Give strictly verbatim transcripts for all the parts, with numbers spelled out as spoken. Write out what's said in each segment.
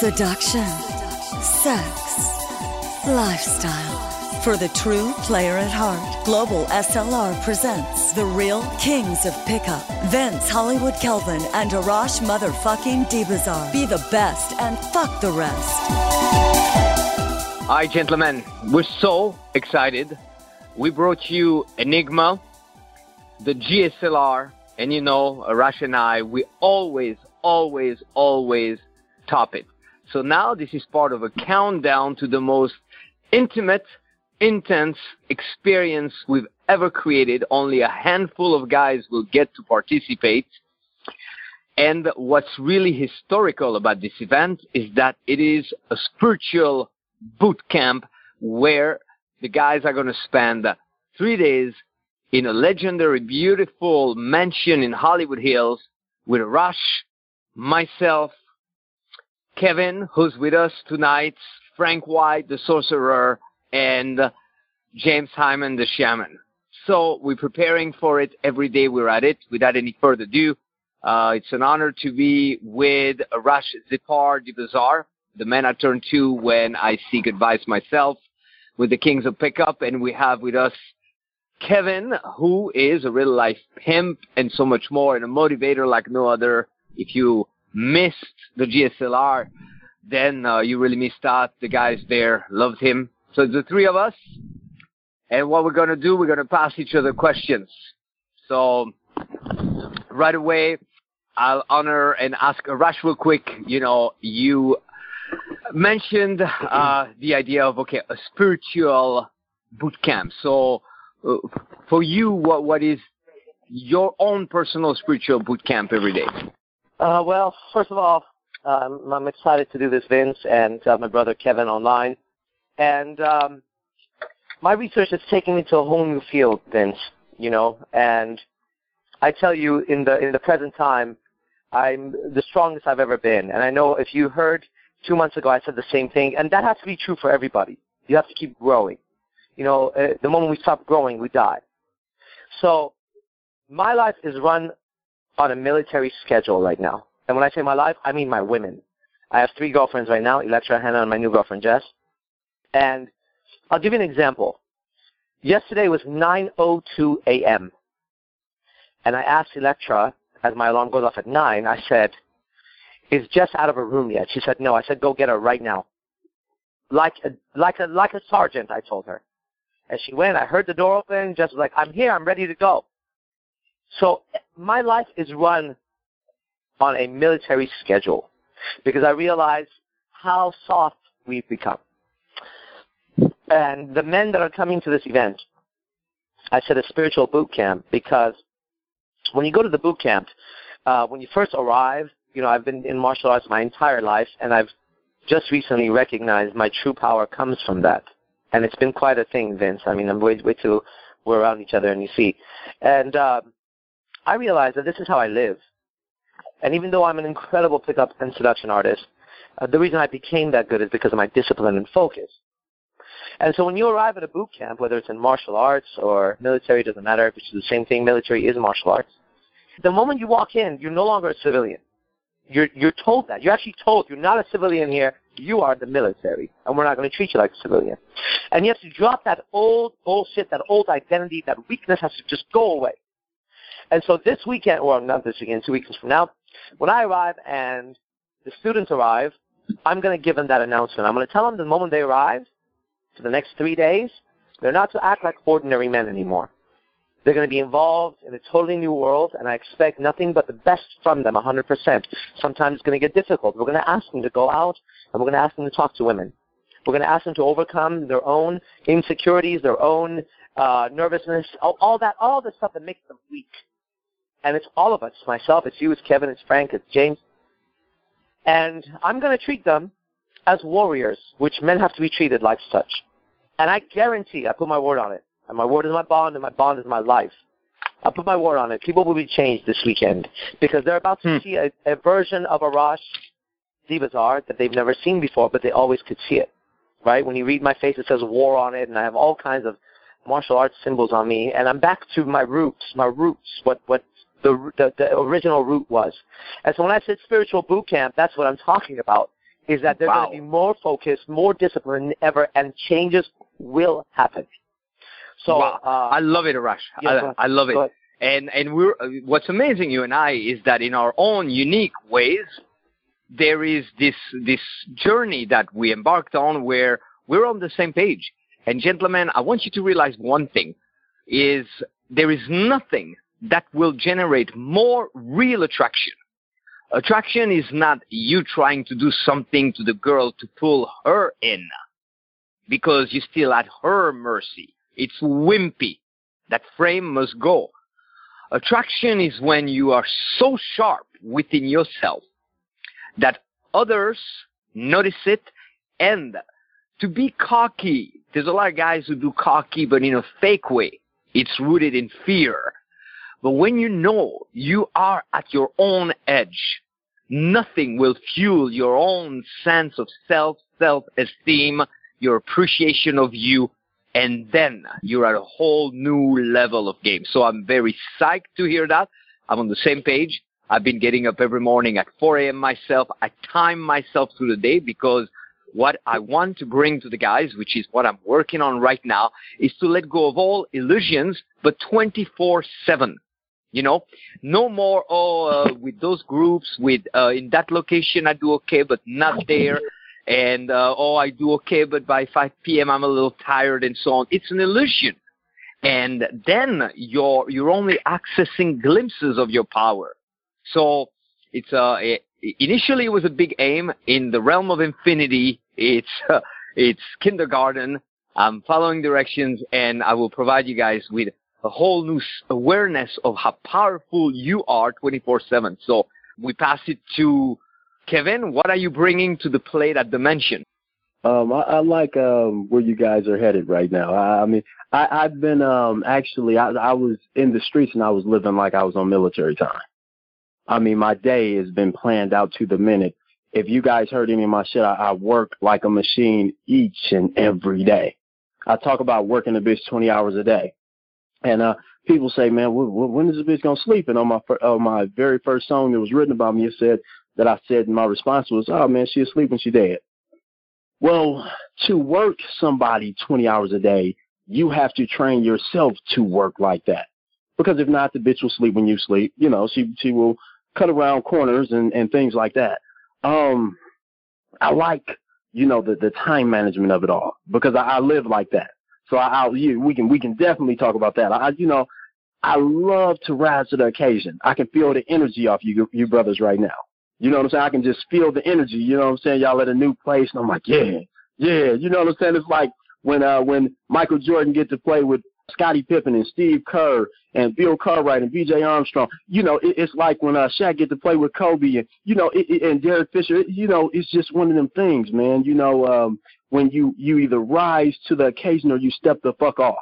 seduction, sex, lifestyle. For the true player at heart, Global S L R presents the real kings of pickup. Vince Hollywood Kelvin and Arash motherfucking DeBazaar. Be the best and fuck the rest. Hi, gentlemen. We're so excited. We brought you Enigma, the G S L R, and you know, Arash and I, we always, always, always top it. So now this is part of a countdown to the most intimate, intense experience we've ever created. Only a handful of guys will get to participate. And what's really historical about this event is that it is a spiritual boot camp where the guys are going to spend three days in a legendary, beautiful mansion in Hollywood Hills with Arash, myself, Kevin, who's with us tonight, Frank White, the sorcerer, and James Hyman, the shaman. So we're preparing for it every day. We're at it. Without any further ado, uh, it's an honor to be with Arash Zipar DeBazaar, the man I turn to when I seek advice myself, with the Kings of Pickup. And we have with us Kevin, who is a real-life pimp and so much more, and a motivator like no other. If you missed the G S L R, then uh, you really missed out. The guys there loved him. So it's the three of us, and what we're going to do, we're going to pass each other questions. So right away, I'll honor and ask Arash real quick. You know, you mentioned uh, the idea of, okay, a spiritual boot camp. So uh, for you, what what is your own personal spiritual boot camp every day? Uh, well, first of all, um, I'm excited to do this, Vince, and uh, my brother Kevin online. And um, my research has taken me to a whole new field, Vince, you know, and I tell you, in the in the present time, I'm the strongest I've ever been. And I know if you heard two months ago, I said the same thing, and that has to be true for everybody. You have to keep growing. You know, uh, the moment we stop growing, we die. So my life is run on a military schedule right now. And when I say my life, I mean my women. I have three girlfriends right now, Electra, Hannah, and my new girlfriend, Jess. And I'll give you an example. Yesterday was nine oh two a.m. And I asked Electra, as my alarm goes off at nine, I said, is Jess out of her room yet? She said, no. I said, go get her right now. Like a, like a, like a sergeant, I told her. And she went, I heard the door open, Jess was like, I'm here, I'm ready to go. So my life is run on a military schedule because I realize how soft we've become. And the men that are coming to this event, I said a spiritual boot camp, because when you go to the boot camp, uh, when you first arrive, you know, I've been in martial arts my entire life, and I've just recently recognized my true power comes from that. And it's been quite a thing, Vince. I mean, I'm wait, wait till we're around each other and you see. And uh, I realized that this is how I live. And even though I'm an incredible pickup and seduction artist, uh, the reason I became that good is because of my discipline and focus. And so when you arrive at a boot camp, whether it's in martial arts or military, doesn't matter, which is the same thing, military is martial arts, the moment you walk in, you're no longer a civilian. You're, you're told that. You're actually told you're not a civilian here, you are the military, and we're not going to treat you like a civilian. And you have to drop that old bullshit, that old identity, that weakness has to just go away. And so this weekend, or not this weekend, two weeks from now, when I arrive and the students arrive, I'm going to give them that announcement. I'm going to tell them the moment they arrive, for the next three days, they're not to act like ordinary men anymore. They're going to be involved in a totally new world, and I expect nothing but the best from them, one hundred percent. Sometimes it's going to get difficult. We're going to ask them to go out, and we're going to ask them to talk to women. We're going to ask them to overcome their own insecurities, their own uh, nervousness, all, all that, all the stuff that makes them weak. And it's all of us. It's myself, it's you, it's Kevin, it's Frank, it's James. And I'm going to treat them as warriors, which men have to be treated like such. And I guarantee, I put my word on it, and my word is my bond, and my bond is my life. I put my word on it. People will be changed this weekend because they're about to hmm. see a, a version of Arash DeBazaar that they've never seen before, but they always could see it, right? When you read my face, it says war on it, and I have all kinds of martial arts symbols on me, and I'm back to my roots, my roots, what, what the, the, the original root was. And so when I said spiritual boot camp, that's what I'm talking about. is that they're wow. going to be more focused, more disciplined than ever, and changes will happen. So wow. uh, I love it, Arash. Yeah, I, I love it. And and we're what's amazing, you and I, is that in our own unique ways, there is this this journey that we embarked on where we're on the same page. And gentlemen, I want you to realize one thing, is there is nothing that will generate more real attraction. Attraction is not you trying to do something to the girl to pull her in, because you're still at her mercy. It's wimpy. That frame must go. Attraction is when you are so sharp within yourself that others notice it. And to be cocky, there's a lot of guys who do cocky, but in a fake way. It's rooted in fear. But when you know you are at your own edge, nothing will fuel your own sense of self, self-esteem, your appreciation of you, and then you're at a whole new level of game. So I'm very psyched to hear that. I'm on the same page. I've been getting up every morning at four a.m. myself. I time myself through the day because what I want to bring to the guys, which is what I'm working on right now, is to let go of all illusions, but twenty-four seven. You know, no more, oh, uh, with those groups, with uh, in that location I do okay, but not there. And, uh, oh, I do okay, but by five p.m. I'm a little tired and so on. It's an illusion. And then you're, you're only accessing glimpses of your power. So it's uh, it, initially it was a big aim. In the realm of infinity, it's, uh, it's kindergarten. I'm following directions, and I will provide you guys with a whole new awareness of how powerful you are twenty-four seven. So we pass it to Kevin. What are you bringing to the plate at Dimension? Um, I, I like um, where you guys are headed right now. I, I mean, I, I've been um, actually, I, I was in the streets and I was living like I was on military time. I mean, my day has been planned out to the minute. If you guys heard any of my shit, I, I work like a machine each and every day. I talk about working a bitch twenty hours a day. And uh, people say, man, w- w- when is this bitch going to sleep? And on my, fir- on my very first song that was written about me, it said that I said, my response was, oh, man, she asleep when she dead. Well, to work somebody twenty hours a day, you have to train yourself to work like that. Because if not, the bitch will sleep when you sleep. You know, she she will cut around corners and, and things like that. Um, I like, you know, the, the time management of it all because I, I live like that. So I, I'll, you, we can we can definitely talk about that. I, you know, I love to rise to the occasion. I can feel the energy off you, you brothers right now. You know what I'm saying? I can just feel the energy. You know what I'm saying? Y'all at a new place, and I'm like, yeah, yeah. You know what I'm saying? It's like when uh, when Michael Jordan get to play with Scottie Pippen and Steve Kerr and Bill Cartwright and B J Armstrong. You know, it, it's like when uh, Shaq get to play with Kobe and you know it, it, and Derek Fisher. It, you know, it's just one of them things, man. You know. Um, when you, you either rise to the occasion or you step the fuck off.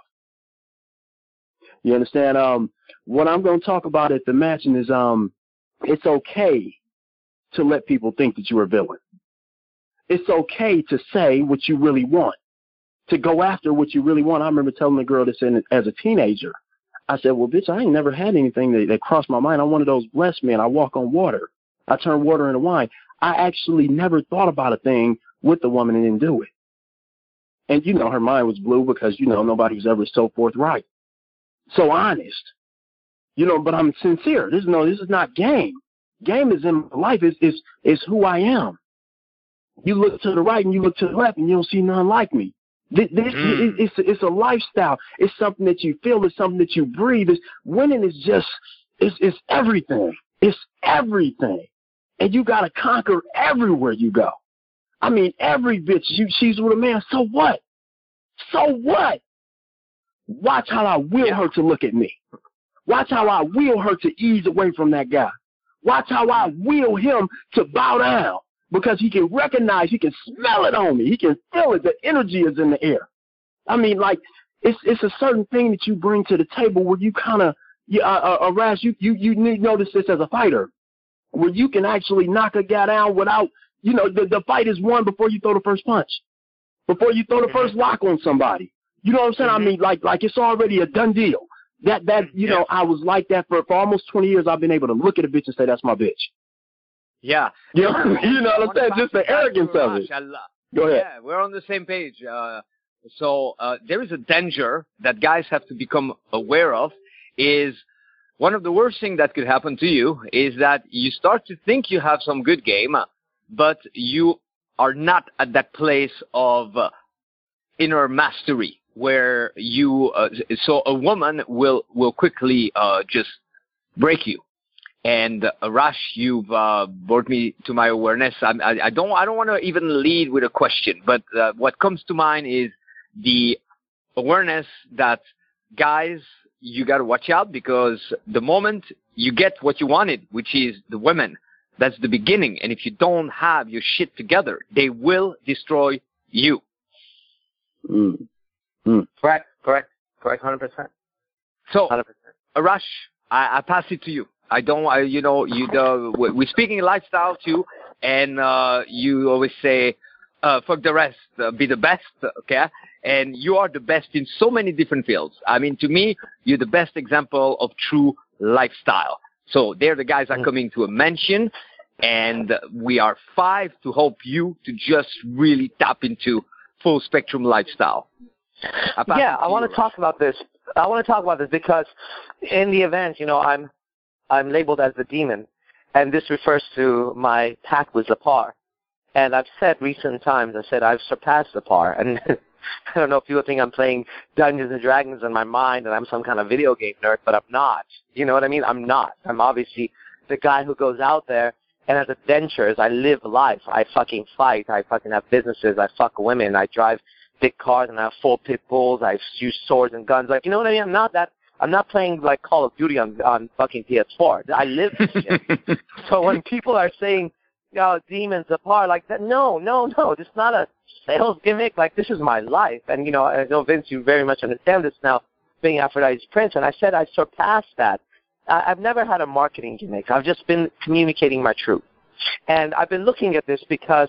You understand? Um, what I'm going to talk about at the matching is um, it's okay to let people think that you're a villain. It's okay to say what you really want, to go after what you really want. I remember telling a girl this in, as a teenager. I said, well, bitch, I ain't never had anything that, that crossed my mind. I'm one of those blessed men. I walk on water. I turn water into wine. I actually never thought about a thing with the woman and didn't do it. And, you know, her mind was blue because, you know, nobody was ever so forthright, so honest, you know, but I'm sincere. This is no, this is not game. Game is in my life. It's, it's, it's who I am. You look to the right and you look to the left and you don't see none like me. This, this mm. it's, it's a lifestyle. It's something that you feel. It's something that you breathe. It's, winning is just, it's, it's everything. It's everything. And you got to conquer everywhere you go. I mean, every bitch, you, she's with a man. So what? So what? Watch how I will her to look at me. Watch how I will her to ease away from that guy. Watch how I will him to bow down because he can recognize, he can smell it on me. He can feel it. The energy is in the air. I mean, like, it's it's a certain thing that you bring to the table where you kind of, you, uh, uh, Raz, you, you, you need to notice this as a fighter, where you can actually knock a guy down without, you know, the, the fight is won before you throw the first punch, before you throw the first lock on somebody. You know what I'm saying? Mm-hmm. I mean, like, like it's already a done deal. That, that, you yeah. know, I was like that for, for almost twenty years. I've been able to look at a bitch and say, that's my bitch. Yeah. You know, you know what I'm saying? Just the arrogance of it. Go ahead. Yeah, we're on the same page. Uh, so uh, there is a danger that guys have to become aware of. Is one of the worst things that could happen to you is that you start to think you have some good game, but you are not at that place of uh, inner mastery where you. Uh, so a woman will will quickly uh, just break you. And uh, Rash, you've uh, brought me to my awareness. I, I, I don't, I don't want to even lead with a question, but uh, what comes to mind is the awareness that guys, you got to watch out, because the moment you get what you wanted, which is the women, that's the beginning. And if you don't have your shit together, they will destroy you. Mm. Mm. Correct, correct, correct, one hundred percent. So, one hundred percent. Arash, I, I pass it to you. I don't, I, you know, you, the, we're speaking lifestyle too, and uh, you always say, uh, fuck the rest, uh, be the best, okay? And you are the best in so many different fields. I mean, to me, you're the best example of true lifestyle. So there the guys are coming to a mansion, and we are five to help you to just really tap into full spectrum lifestyle. I yeah, I want to talk about this. I want to talk about this because in the event, you know, I'm I'm labeled as the demon, and this refers to my pact with Zapar. And I've said recent times, I said I've surpassed Zapar, and I don't know if people think I'm playing Dungeons and Dragons in my mind and I'm some kind of video game nerd, but I'm not. You know what I mean? I'm not. I'm obviously the guy who goes out there and has adventures. I live life. I fucking fight. I fucking have businesses. I fuck women. I drive big cars, and I have full pit bulls. I use swords and guns. Like, you know what I mean? I'm not that. I'm not playing like Call of Duty on on fucking P S four. I live this shit. So when people are saying, "Oh, demons apart," like that, no, no, no. It's not a sales gimmick. Like, this is my life. And you know, I know Vince, you very much understand this now, being Aphrodite's prince. And I said I surpassed that. I, I've never had a marketing gimmick. I've just been communicating my truth. And I've been looking at this because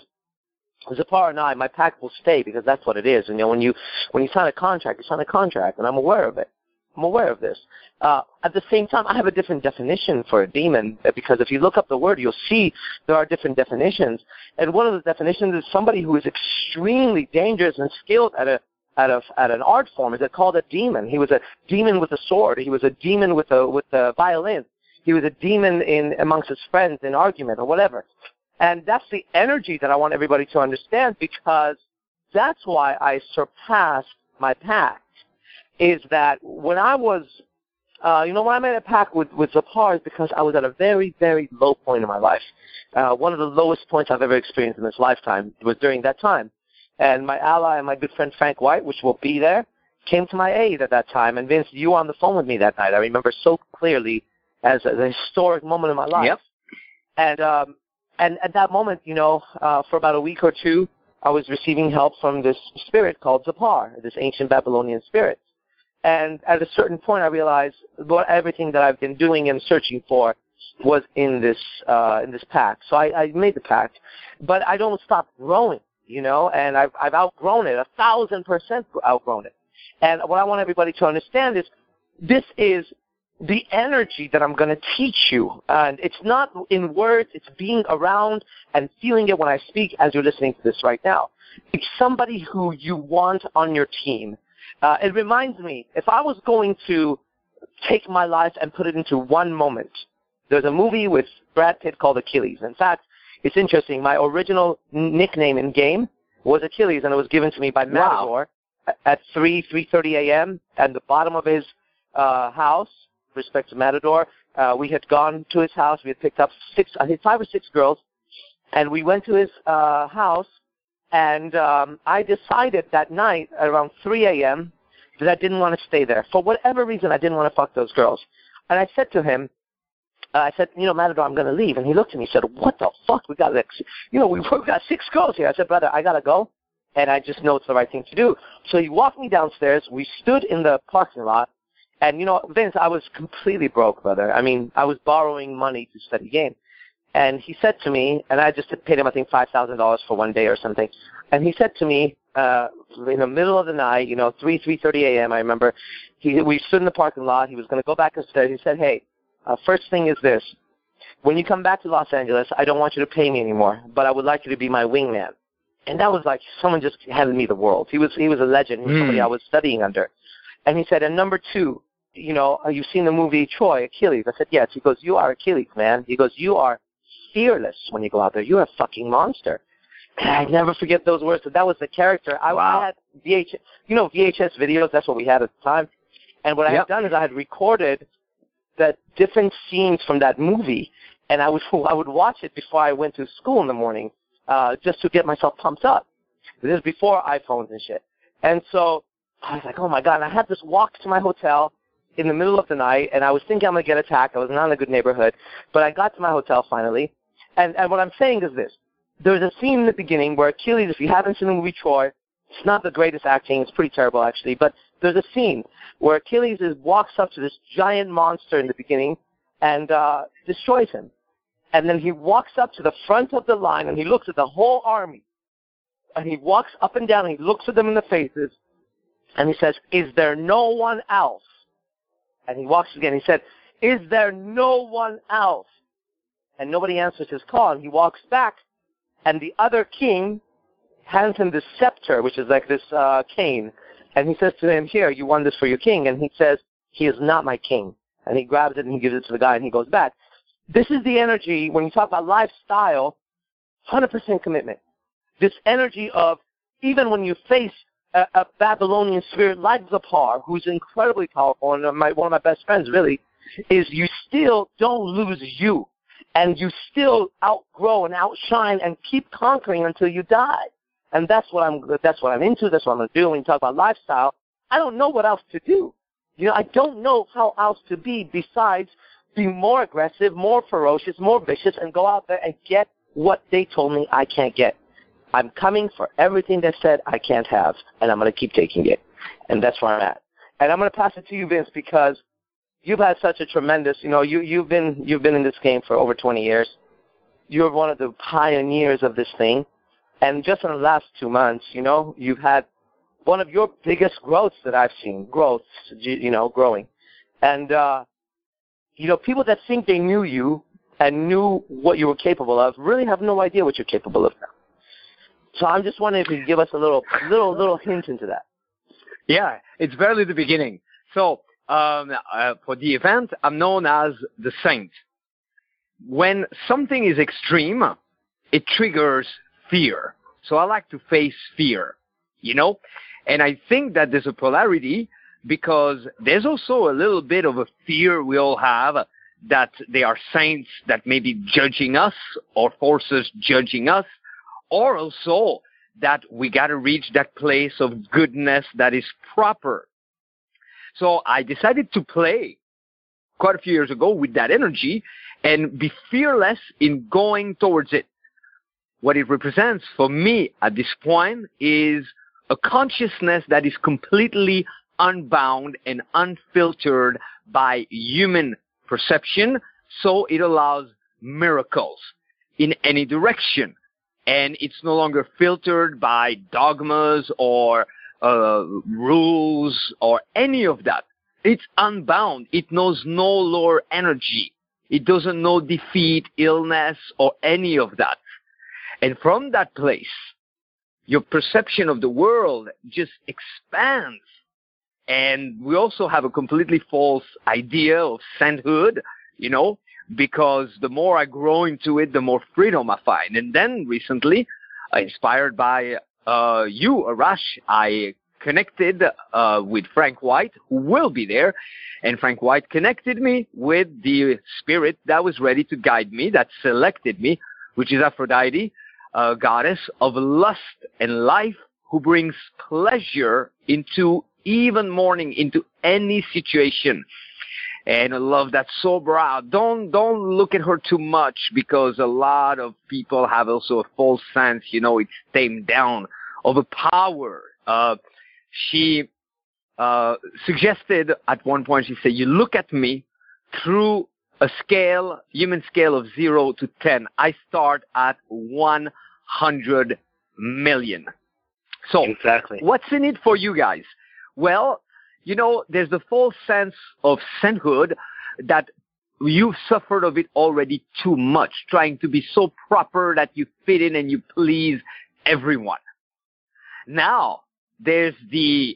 Zapar and I, my pact will stay, because that's what it is. And you know, when you when you sign a contract, you sign a contract, and I'm aware of it. I'm aware of this. Uh, at the same time, I have a different definition for a demon, because if you look up the word, you'll see there are different definitions. And one of the definitions is somebody who is extremely dangerous and skilled at a at a at an art form. Is it called a demon? He was a demon with a sword. He was a demon with a with a violin. He was a demon in amongst his friends in argument or whatever. And that's the energy that I want everybody to understand, because that's why I surpassed my pact. Is that when I was, uh, you know, when I made a pact with, with Zapar, is because I was at a very, very low point in my life. Uh, one of the lowest points I've ever experienced in this lifetime was during that time. And my ally and my good friend Frank White, which will be there, came to my aid at that time. And Vince, you were on the phone with me that night. I remember so clearly as a, as a historic moment in my life. Yep. And, um, and at that moment, you know, uh, for about a week or two, I was receiving help from this spirit called Zapar, this ancient Babylonian spirit. And at a certain point, I realized what everything that I've been doing and searching for was in this uh, in this pact. So I, I made the pact, but I don't stop growing, you know. And I've I've outgrown it, a thousand percent outgrown it. And what I want everybody to understand is this is the energy that I'm going to teach you, and it's not in words. It's being around and feeling it when I speak, as you're listening to this right now. It's somebody who you want on your team. Uh, it reminds me, if I was going to take my life and put it into one moment, there's a movie with Brad Pitt called Achilles. In fact, it's interesting. My original nickname in game was Achilles, and it was given to me by Matador wow. at three, three thirty a.m. at the bottom of his uh, house. With respect to Matador, uh, we had gone to his house. We had picked up six, I think five or six girls, and we went to his uh, house. And um, I decided that night around three a.m. that I didn't want to stay there. For whatever reason, I didn't want to fuck those girls. And I said to him, uh, I said, you know, Matador, I'm going to leave. And he looked at me and said, what the fuck? We got, like, you know, we've got six girls here. I said, brother, I got to go. And I just know it's the right thing to do. So he walked me downstairs. We stood in the parking lot. And, you know, Vince, I was completely broke, brother. I mean, I was borrowing money to study game. And he said to me, and I just paid him, I think, five thousand dollars for one day or something. And he said to me, uh, in the middle of the night, you know, three, three thirty a.m., I remember, he, we stood in the parking lot. He was going to go back upstairs. He said, hey, uh, first thing is this. when you come back to Los Angeles, I don't want you to pay me anymore, but I would like you to be my wingman. And that was like someone just handed me the world. He was he was a legend. He was mm. somebody I was studying under. And he said, and number two, you know, you've seen the movie Troy, Achilles. I said, yes. He goes, you are Achilles, man. He goes, you are fearless when you go out there. You're a fucking monster. And I never forget those words. So that was the character. I, wow. I had V H S, you know, V H S videos. That's what we had at the time. And what yep. I had done is I had recorded the different scenes from that movie, and I would I would watch it before I went to school in the morning, uh, just to get myself pumped up. This is before iPhones and shit. And so I was like, oh my God. And I had this walk to my hotel in the middle of the night, and I was thinking I'm going to get attacked. I was not in a good neighborhood. But I got to my hotel finally. And, and what I'm saying is this. There's a scene in the beginning where Achilles, if you haven't seen the movie Troy, it's not the greatest acting. It's pretty terrible, actually. But there's a scene where Achilles is, walks up to this giant monster in the beginning and uh, destroys him. And then he walks up to the front of the line, and he looks at the whole army. And he walks up and down, and he looks at them in the faces, and he says, is there no one else? And he walks again. He said, is there no one else? And nobody answers his call, and he walks back, and the other king hands him this scepter, which is like this uh, cane. And he says to him, here, you won this for your king. And he says, he is not my king. And he grabs it, and he gives it to the guy, and he goes back. This is the energy, when you talk about lifestyle, one hundred percent commitment. This energy of, even when you face a, a Babylonian spirit like Zapar, who's incredibly powerful, and my, one of my best friends, really, is you still don't lose you. And you still outgrow and outshine and keep conquering until you die. And that's what I'm, that's what I'm into. That's what I'm going to do. When you talk about lifestyle, I don't know what else to do. You know, I don't know how else to be besides be more aggressive, more ferocious, more vicious, and go out there and get what they told me I can't get. I'm coming for everything they said I can't have, and I'm going to keep taking it. And that's where I'm at. And I'm going to pass it to you, Vince, because you've had such a tremendous, you know, you, you've been you've been in this game for over twenty years. You're one of the pioneers of this thing. And just in the last two months, you know, you've had one of your biggest growths that I've seen, growth, you know, growing. And, uh, you know, people that think they knew you and knew what you were capable of really have no idea what you're capable of now. So I'm just wondering if you could give us a little, little, little hint into that. Yeah, it's barely the beginning. So, Um, uh, for the event, I'm known as the Saint. When something is extreme, it triggers fear. So I like to face fear, you know? And I think that there's a polarity because there's also a little bit of a fear we all have that they are saints that may be judging us or forces judging us, or also that we got to reach that place of goodness that is proper. So I decided to play quite a few years ago with that energy and be fearless in going towards it. What it represents for me at this point is a consciousness that is completely unbound and unfiltered by human perception, so it allows miracles in any direction. And it's no longer filtered by dogmas or uh, rules or any of that. It's unbound. It knows no lower energy. It doesn't know defeat, illness, or any of that. And from that place, your perception of the world just expands. And we also have a completely false idea of sainthood, you know, because the more I grow into it, the more freedom I find. And then recently, uh, inspired by uh, you, Arash, I connected uh, with Frank White, who will be there. And Frank White connected me with the spirit that was ready to guide me, that selected me, which is Aphrodite, a goddess of lust and life, who brings pleasure into even mourning, into any situation. And I love that so broad. Don't don't look at her too much, because a lot of people have also a false sense, you know, it's tamed down, of a power. Uh, she uh, suggested at one point, she said, you look at me through a scale, human scale of zero to ten. I start at one hundred million. So exactly. What's in it for you guys? Well, you know, there's the false sense of sainthood that you've suffered of it already too much, trying to be so proper that you fit in and you please everyone. Now, there's the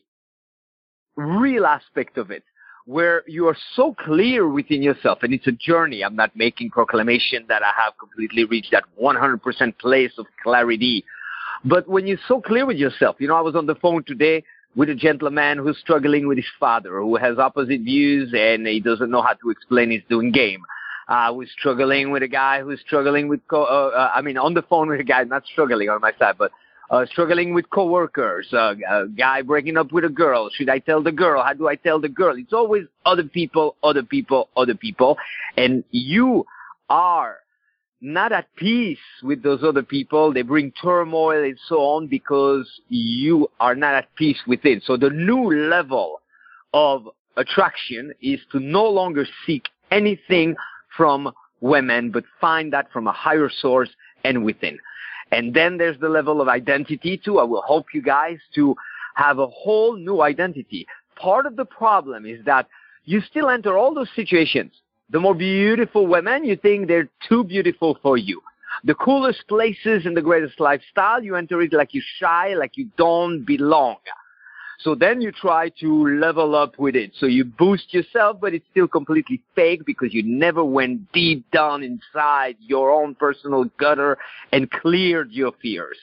real aspect of it, where you are so clear within yourself, and it's a journey. I'm not making proclamation that I have completely reached that one hundred percent place of clarity. But when you're so clear with yourself, you know, I was on the phone today with a gentleman who's struggling with his father, who has opposite views, and he doesn't know how to explain his doing game. I was struggling with a guy who's struggling with, co- uh, uh, I mean, on the phone with a guy, not struggling on my side, but uh, struggling with coworkers, uh, a guy breaking up with a girl. Should I tell the girl? How do I tell the girl? It's always other people, other people, other people. And you are not at peace with those other people. They bring turmoil and so on because you are not at peace within. So the new level of attraction is to no longer seek anything from women, but find that from a higher source and within. And then there's the level of identity too. I will help you guys to have a whole new identity. Part of the problem is that you still enter all those situations. The more beautiful women, you think they're too beautiful for you. The coolest places and the greatest lifestyle, you enter it like you're shy, like you don't belong. So then you try to level up with it. So you boost yourself, but it's still completely fake because you never went deep down inside your own personal gutter and cleared your fears.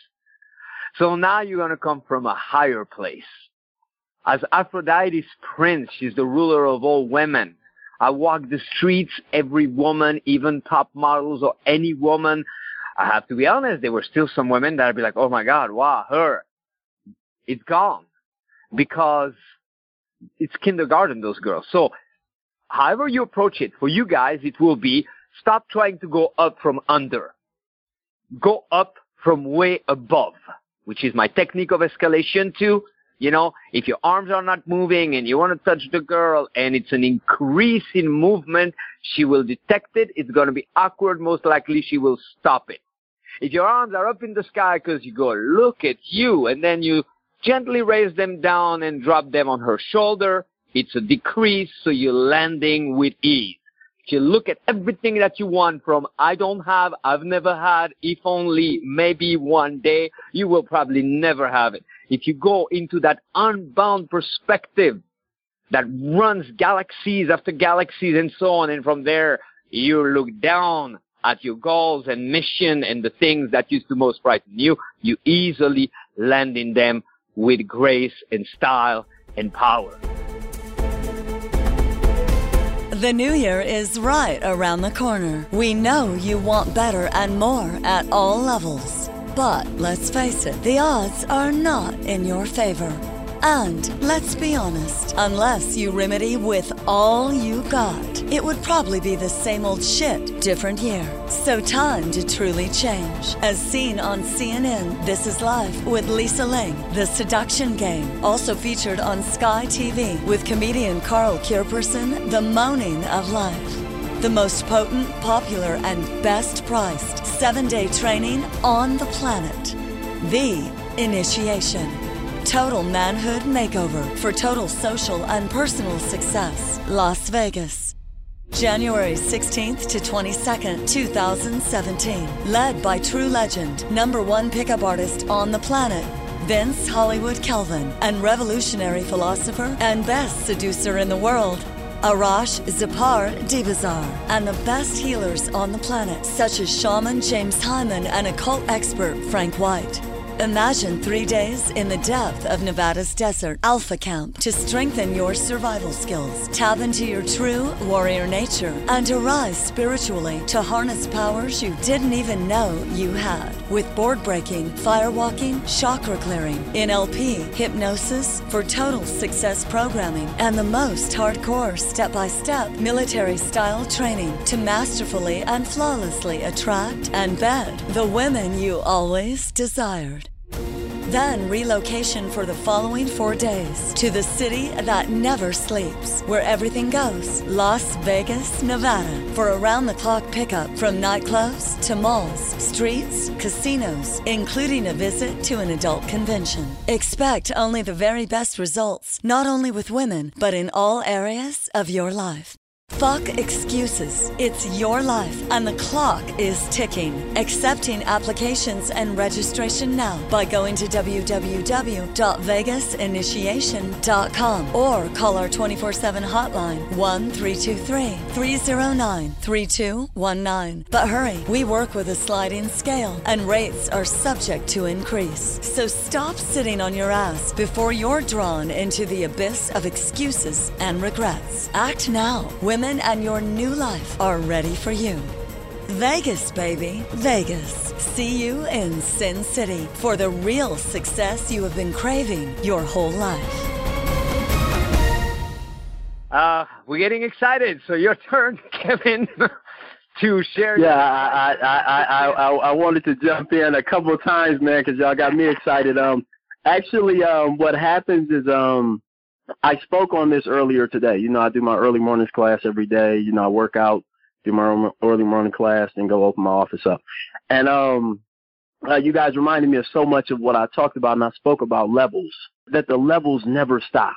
So now you're going to come from a higher place. As Aphrodite's prince, she's the ruler of all women. I walk the streets, every woman, even top models or any woman. I have to be honest, there were still some women that I'd be like, oh my God, wow, her. It's gone. Because it's kindergarten, those girls. So however you approach it, for you guys, it will be stop trying to go up from under. Go up from way above, which is my technique of escalation too. You know, if your arms are not moving and you want to touch the girl and it's an increase in movement, she will detect it. It's going to be awkward. Most likely she will stop it. If your arms are up in the sky because you go, look at you, and then you gently raise them down and drop them on her shoulder, it's a decrease, so you're landing with ease. If you look at everything that you want from I don't have, I've never had, if only, maybe one day, you will probably never have it. If you go into that unbound perspective that runs galaxies after galaxies and so on, and from there you look down at your goals and mission and the things that used to most frighten you, you easily land in them with grace and style and power. The new year is right around the corner. We know you want better and more at all levels. But let's face it, the odds are not in your favor. And let's be honest, unless you remedy with all you got, it would probably be the same old shit, different year. So time to truly change. As seen on C N N, This Is Life with Lisa Ling, The Seduction Game, also featured on Sky T V with comedian Carl Kierperson, The Moaning of Life. The most potent, popular, and best priced seven-day training on the planet. The Initiation. Total Manhood Makeover for total social and personal success. Las Vegas. January sixteenth to twenty-second, two thousand seventeen. Led by true legend, number one pickup artist on the planet, Vince Hollywood Kelvin, and revolutionary philosopher and best seducer in the world, Arash Zipar Dibazar, and the best healers on the planet, such as shaman James Hyman and occult expert Frank White. Imagine three days in the depth of Nevada's desert, Alpha Camp, to strengthen your survival skills, tap into your true warrior nature, and arise spiritually to harness powers you didn't even know you had. With board breaking, firewalking, chakra clearing, N L P, hypnosis for total success programming, and the most hardcore step-by-step military-style training to masterfully and flawlessly attract and bed the women you always desired. Then relocation for the following four days to the city that never sleeps, where everything goes, Las Vegas, Nevada, for around-the-clock pickup from nightclubs to malls, streets, casinos, including a visit to an adult convention. Expect only the very best results, not only with women, but in all areas of your life. Fuck excuses. It's your life, and the clock is ticking. Accepting applications and registration now by going to w w w dot vegas initiation dot com or call our twenty-four seven hotline one three two three, three zero nine, three two one nine. But hurry, we work with a sliding scale and rates are subject to increase. So stop sitting on your ass before you're drawn into the abyss of excuses and regrets. Act now. Women and your new life are ready for you. Vegas, baby, Vegas. See you in Sin City for the real success you have been craving your whole life. Uh, we're getting excited. So your turn, Kevin, to share. Yeah, I, I, I, I, I wanted to jump in a couple of times, man, because y'all got me excited. Um, actually, um, what happens is, um, I spoke on this earlier today. You know, I do my early mornings class every day. You know, I work out, do my early morning class, and go open my office up. And um, uh, you guys reminded me of so much of what I talked about, and I spoke about levels, that the levels never stop.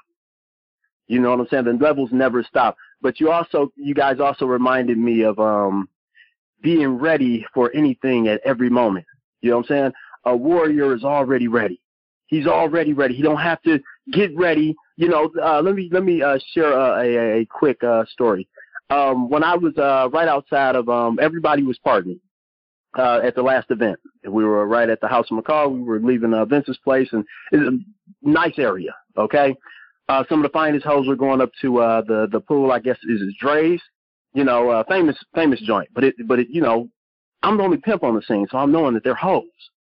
You know what I'm saying? The levels never stop. But you also, you guys also reminded me of um, being ready for anything at every moment. You know what I'm saying? A warrior is already ready. He's already ready. He don't have to get ready. You know, uh, let me let me uh, share a, a, a quick uh, story. Um, when I was uh, right outside of, um, everybody was partying uh, at the last event. We were right at the House of McCall. We were leaving uh, Vince's place, and it's a nice area. Okay, uh, some of the finest hoes were going up to uh, the the pool. I guess is Dre's. You know, uh, famous famous joint. But it but it you know, I'm the only pimp on the scene, so I'm knowing that they're hoes.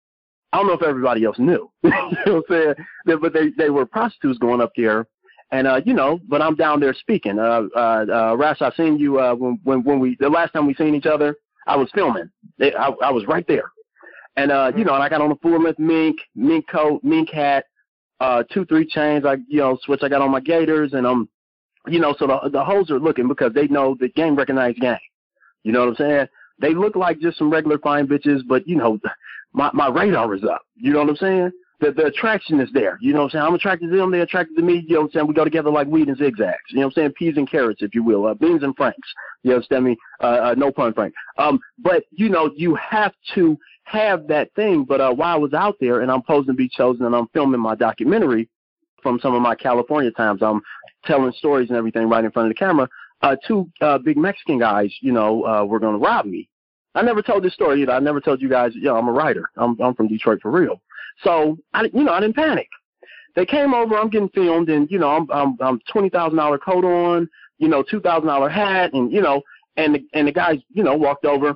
I don't know if everybody else knew. You know what I'm saying? But they, they were prostitutes going up there. And, uh, you know, but I'm down there speaking. Uh, uh, uh, Rash, I seen you, uh, when, when, when we, the last time we seen each other, I was filming. They, I, I was right there. And, uh, you know, and I got on a full length mink, mink coat, mink hat, uh, two, three chains, I, you know, switch I got on my gaiters. And, um, you know, so the, the hoes are looking because they know the gang recognized gang. You know what I'm saying? They look like just some regular fine bitches, but, you know, my, my radar is up. You know what I'm saying? The, the attraction is there. You know what I'm saying? I'm attracted to them. They're attracted to me. You know what I'm saying? We go together like weed and zigzags. You know what I'm saying? Peas and carrots, if you will. Uh, beans and franks. You understand me? Uh, uh, no pun, Frank. Um, but, you know, you have to have that thing. But uh, while I was out there and I'm posing to be chosen and I'm filming my documentary from some of my California times, I'm telling stories and everything right in front of the camera, uh, two uh, big Mexican guys, you know, uh, were going to rob me. I never told this story either. I never told you guys, you know, I'm a writer. I'm, I'm from Detroit for real. So, I, you know, I didn't panic. They came over, I'm getting filmed, and, you know, I'm I'm, I'm twenty thousand dollars coat on, you know, two thousand dollars hat, and, you know, and the, and the guys, you know, walked over.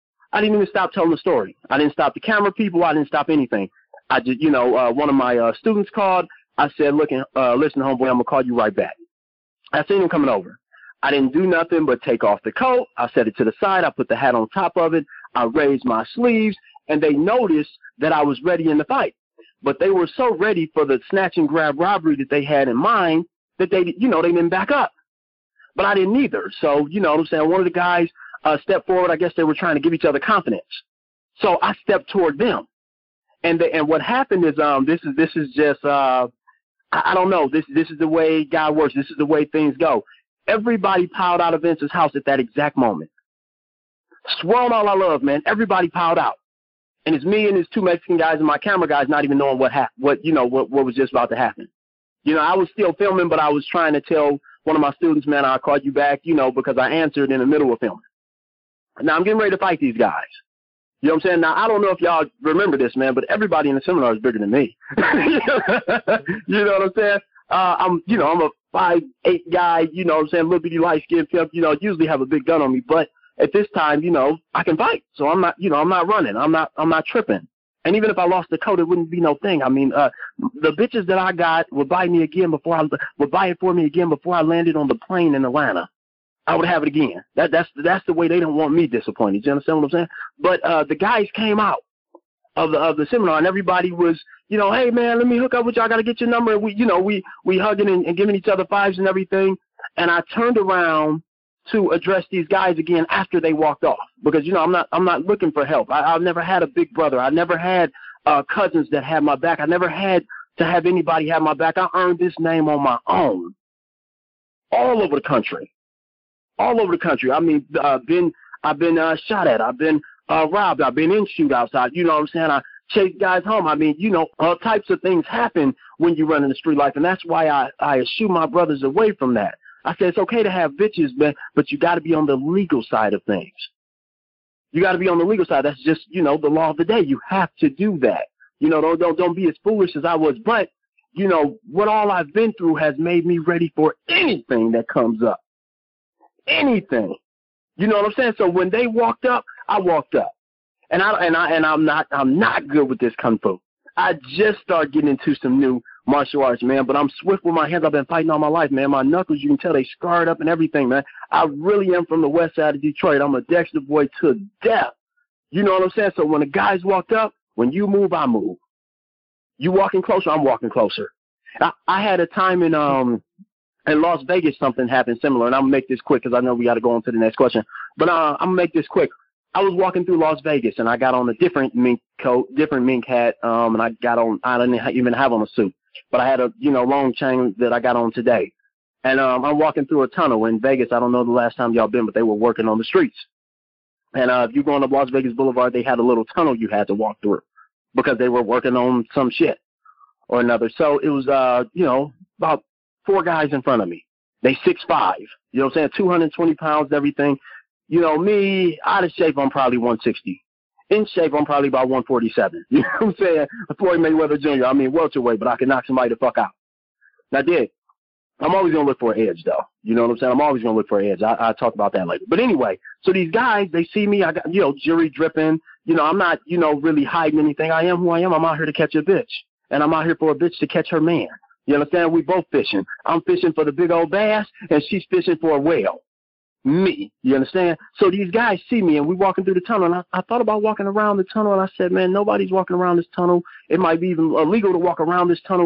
I didn't even stop telling the story. I didn't stop the camera people. I didn't stop anything. I just, you know, uh, one of my uh, students called. I said, look, uh, listen, homeboy, I'm going to call you right back. I seen him coming over. I didn't do nothing but take off the coat. I set it to the side. I put the hat on top of it. I raised my sleeves, and they noticed that I was ready in the fight. But they were so ready for the snatch and grab robbery that they had in mind that they, you know, they didn't back up. But I didn't either. So, you know what I'm saying? One of the guys uh, stepped forward. I guess they were trying to give each other confidence. So I stepped toward them. And the, and what happened is um this is this is just uh I, I don't know this this is the way God works. This is the way things go. Everybody piled out of Vince's house at that exact moment. Sworn all I love, man. Everybody piled out. And it's me and his two Mexican guys and my camera guys not even knowing what happened, what, you know, what, what was just about to happen. You know, I was still filming, but I was trying to tell one of my students, man, I'll call you back, you know, because I answered in the middle of filming. Now I'm getting ready to fight these guys. You know what I'm saying? Now, I don't know if y'all remember this, man, but everybody in the seminar is bigger than me. You know what I'm saying? Uh, I'm, you know, I'm a five eight guy, you know what I'm saying, little bitty light-skinned pimp, you know, usually have a big gun on me, but at this time, you know, I can fight. So I'm not, you know, I'm not running. I'm not, I'm not tripping. And even if I lost the coat, it wouldn't be no thing. I mean, uh, the bitches that I got would buy me again before I, would buy it for me again before I landed on the plane in Atlanta. I would have it again. That, that's, that's the way they don't want me disappointed. You understand what I'm saying? But, uh, the guys came out of the, of the seminar and everybody was, you know, hey man, let me hook up with you. I got to get your number. And we, you know, we, we hugging and, and giving each other fives and everything. And I turned around to address these guys again after they walked off, because, you know, I'm not, I'm not looking for help. I, I've never had a big brother. I never had uh, cousins that had my back. I never had to have anybody have my back. I earned this name on my own all over the country. all over the country. I mean, uh, been I've been uh, shot at. I've been uh, robbed. I've been in shootouts. I, you know what I'm saying? I chase guys home. I mean, you know, all types of things happen when you run in the street life, and that's why I, I eschew my brothers away from that. I say it's okay to have bitches, but, but you got to be on the legal side of things. You got to be on the legal side. That's just, you know, the law of the day. You have to do that. You know, don't, don't, don't be as foolish as I was. But, you know, what all I've been through has made me ready for anything that comes up. Anything. You know what I'm saying? So when they walked up, I walked up. And I and I and I'm not I'm not good with this kung fu. I just started getting into some new martial arts, man, but I'm swift with my hands. I've been fighting all my life, man. My knuckles, you can tell they scarred up and everything, man. I really am from the west side of Detroit. I'm a Dexter boy to death. You know what I'm saying? So when the guys walked up, when you move, I move. You walking closer, I'm walking closer. I, I had a time in um in Las Vegas, something happened similar, and I'm going to make this quick because I know we got to go on to the next question. But uh, I'm going to make this quick. I was walking through Las Vegas, and I got on a different mink coat, different mink hat, um, and I got on, I didn't even have on a suit, but I had a, you know, long chain that I got on today. And um, I'm walking through a tunnel in Vegas. I don't know the last time y'all been, but they were working on the streets. And uh, if you go on up Las Vegas Boulevard, they had a little tunnel you had to walk through because they were working on some shit or another. So it was, uh, you know, about four guys in front of me. They six five, you know what I'm saying, two hundred twenty pounds, everything. You know, me, out of shape, I'm probably one sixty. In shape, I'm probably about one forty-seven. You know what I'm saying? Floyd Mayweather Junior I mean, welterweight, but I can knock somebody the fuck out. And I did. I'm always going to look for an edge, though. You know what I'm saying? I'm always going to look for an edge. I, I'll talk about that later. But anyway, so these guys, they see me. I got, you know, jury dripping. You know, I'm not, you know, really hiding anything. I am who I am. I'm out here to catch a bitch. And I'm out here for a bitch to catch her man. You understand? We both fishing. I'm fishing for the big old bass, and she's fishing for a whale. Me. You understand? So these guys see me, and we walking through the tunnel, and I, I thought about walking around the tunnel, and I said, man, nobody's walking around this tunnel. It might be even illegal to walk around this tunnel.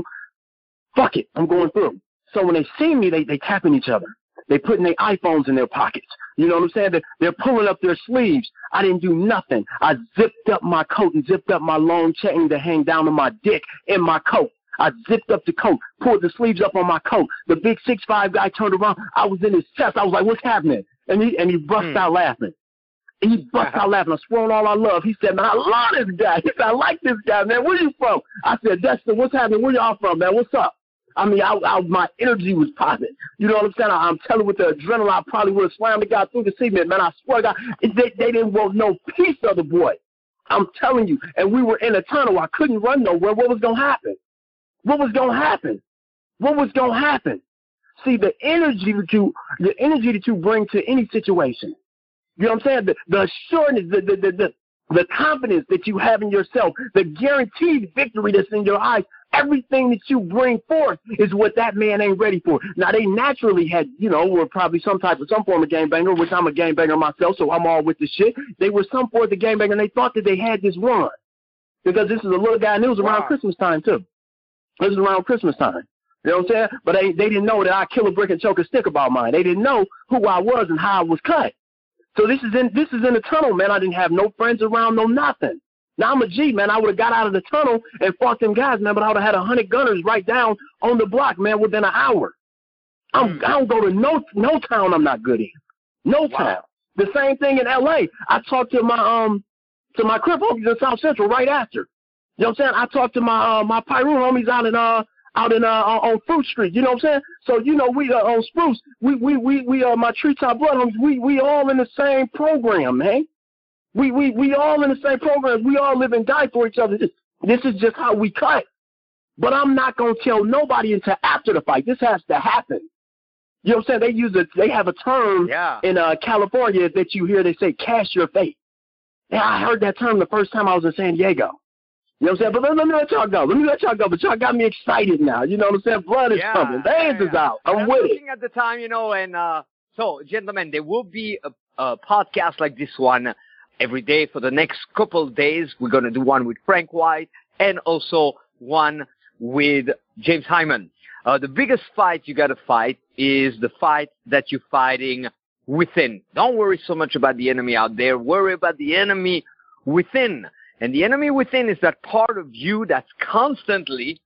Fuck it. I'm going through. So when they see me, they, they tapping each other. They putting their iPhones in their pockets. You know what I'm saying? They're, they're pulling up their sleeves. I didn't do nothing. I zipped up my coat and zipped up my long chain to hang down to my dick in my coat. I zipped up the coat, pulled the sleeves up on my coat. The big six five guy turned around. I was in his chest. I was like, what's happening? And he and he bust mm. out laughing. And he bust out laughing. I swore on all I love. He said, man, I love this guy. He said, I like this guy, man. Where you from? I said, Dexter, what's happening? Where y'all from, man? What's up? I mean, I, I, my energy was popping. You know what I'm saying? I, I'm telling you, with the adrenaline, I probably would have slammed the guy through the cement, man. I swear to God, they, they didn't want no piece of the boy. I'm telling you. And we were in a tunnel. I couldn't run nowhere. What was going to happen? What was going to happen? What was going to happen? See, the energy that you, the energy that you bring to any situation, you know what I'm saying? The, the assurance, the, the, the, the, the confidence that you have in yourself, the guaranteed victory that's in your eyes, everything that you bring forth is what that man ain't ready for. Now, they naturally had, you know, were probably some type of, some form of gangbanger, which I'm a gangbanger myself, so I'm all with the shit. They were some form of the gangbanger, and they thought that they had this run. Because this is a little guy, and it was around wow. Christmas time, too. This is around Christmas time. You know what I'm saying? But they, they didn't know that I kill a brick and choke a stick about mine. They didn't know who I was and how I was cut. So this is in this is in the tunnel, man. I didn't have no friends around, no nothing. Now I'm a G, man. I would have got out of the tunnel and fought them guys, man, but I would have had a hundred gunners right down on the block, man, within an hour. I'm, I don't go to no no town I'm not good in. No wow. town. The same thing in L A. I talked to my um to my Crip homies in South Central right after. You know what I'm saying? I talked to my uh, my Pyro homies out in uh out in uh on Fruit Street. You know what I'm saying? So you know we uh, on Spruce, we we we we uh my Treetop Blood homies, we we all in the same program, man. We we we all in the same program. We all live and die for each other. This, this is just how we cut. But I'm not gonna tell nobody until after the fight. This has to happen. You know what I'm saying? They use a they have a term yeah. in uh California that you hear. They say cash your fate. And I heard that term the first time I was in San Diego. You know what I'm saying? But let, let me let y'all go. Let me let y'all go. But y'all got me excited now. You know what I'm saying? Blood is yeah, pumping. The hands yeah, yeah. is out. I'm, I'm with looking it. At the time, you know, and uh, so, gentlemen, there will be a, a podcast like this one every day for the next couple of days. We're going to do one with Frank White and also one with James Hyman. Uh, the biggest fight you got to fight is the fight that you're fighting within. Don't worry so much about the enemy out there. Worry about the enemy within. And the enemy within is that part of you that's constantly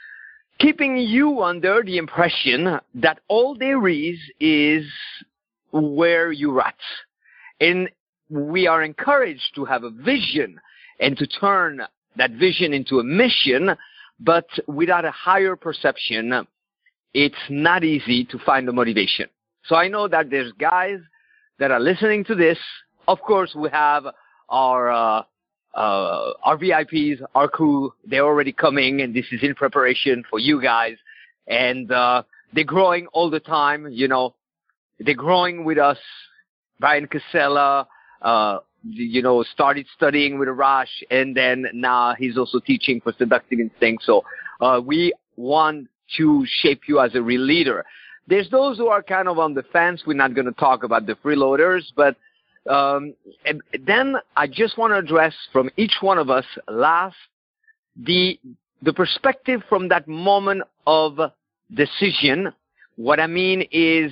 keeping you under the impression that all there is is where you're at. And we are encouraged to have a vision and to turn that vision into a mission, but without a higher perception, it's not easy to find the motivation. So I know that there's guys that are listening to this. Of course, we have our uh, uh, our V I Ps, our crew. They're already coming, and this is in preparation for you guys. And uh, they're growing all the time. You know, they're growing with us. Brian Casella, uh, you know, started studying with Arash, and then now he's also teaching for Seductive Instinct. So uh, we want to shape you as a real leader. There's those who are kind of on the fence. We're not going to talk about the freeloaders, but um, and then I just want to address from each one of us last the the perspective from that moment of decision. What I mean is,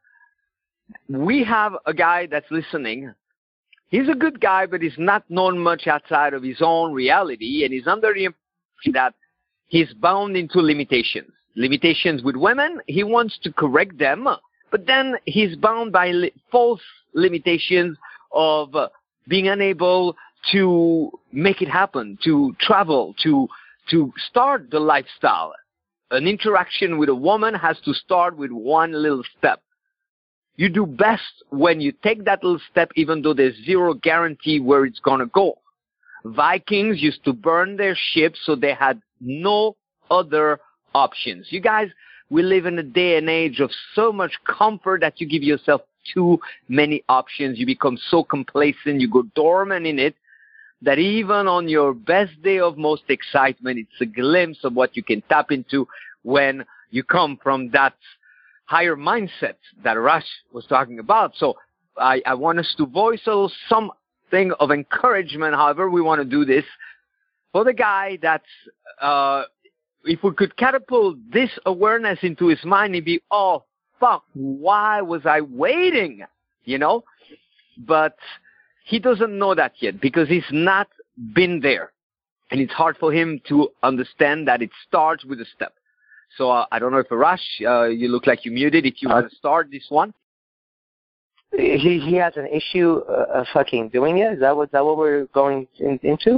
we have a guy that's listening. He's a good guy, but he's not known much outside of his own reality, and he's under the impression that he's bound into limitations. Limitations with women, he wants to correct them, but then he's bound by li- false limitations of uh, being unable to make it happen, to travel, to to start the lifestyle. An interaction with a woman has to start with one little step. You do best when you take that little step, even though there's zero guarantee where it's going to go. Vikings used to burn their ships, so they had no other options. You guys, we live in a day and age of so much comfort that you give yourself too many options. You become so complacent, you go dormant in it, that even on your best day of most excitement, it's a glimpse of what you can tap into when you come from that higher mindset that Arash was talking about. So I, I want us to voice a little something of encouragement, however we want to do this, for the guy that's, uh, if we could catapult this awareness into his mind, he'd be, oh, fuck, why was I waiting? You know? But he doesn't know that yet because he's not been there. And it's hard for him to understand that it starts with a step. So uh, I don't know if Arash, uh, you look like you muted. If you want to start this one. He he has an issue uh, of fucking doing it? Is that what, is that what we're going in, into?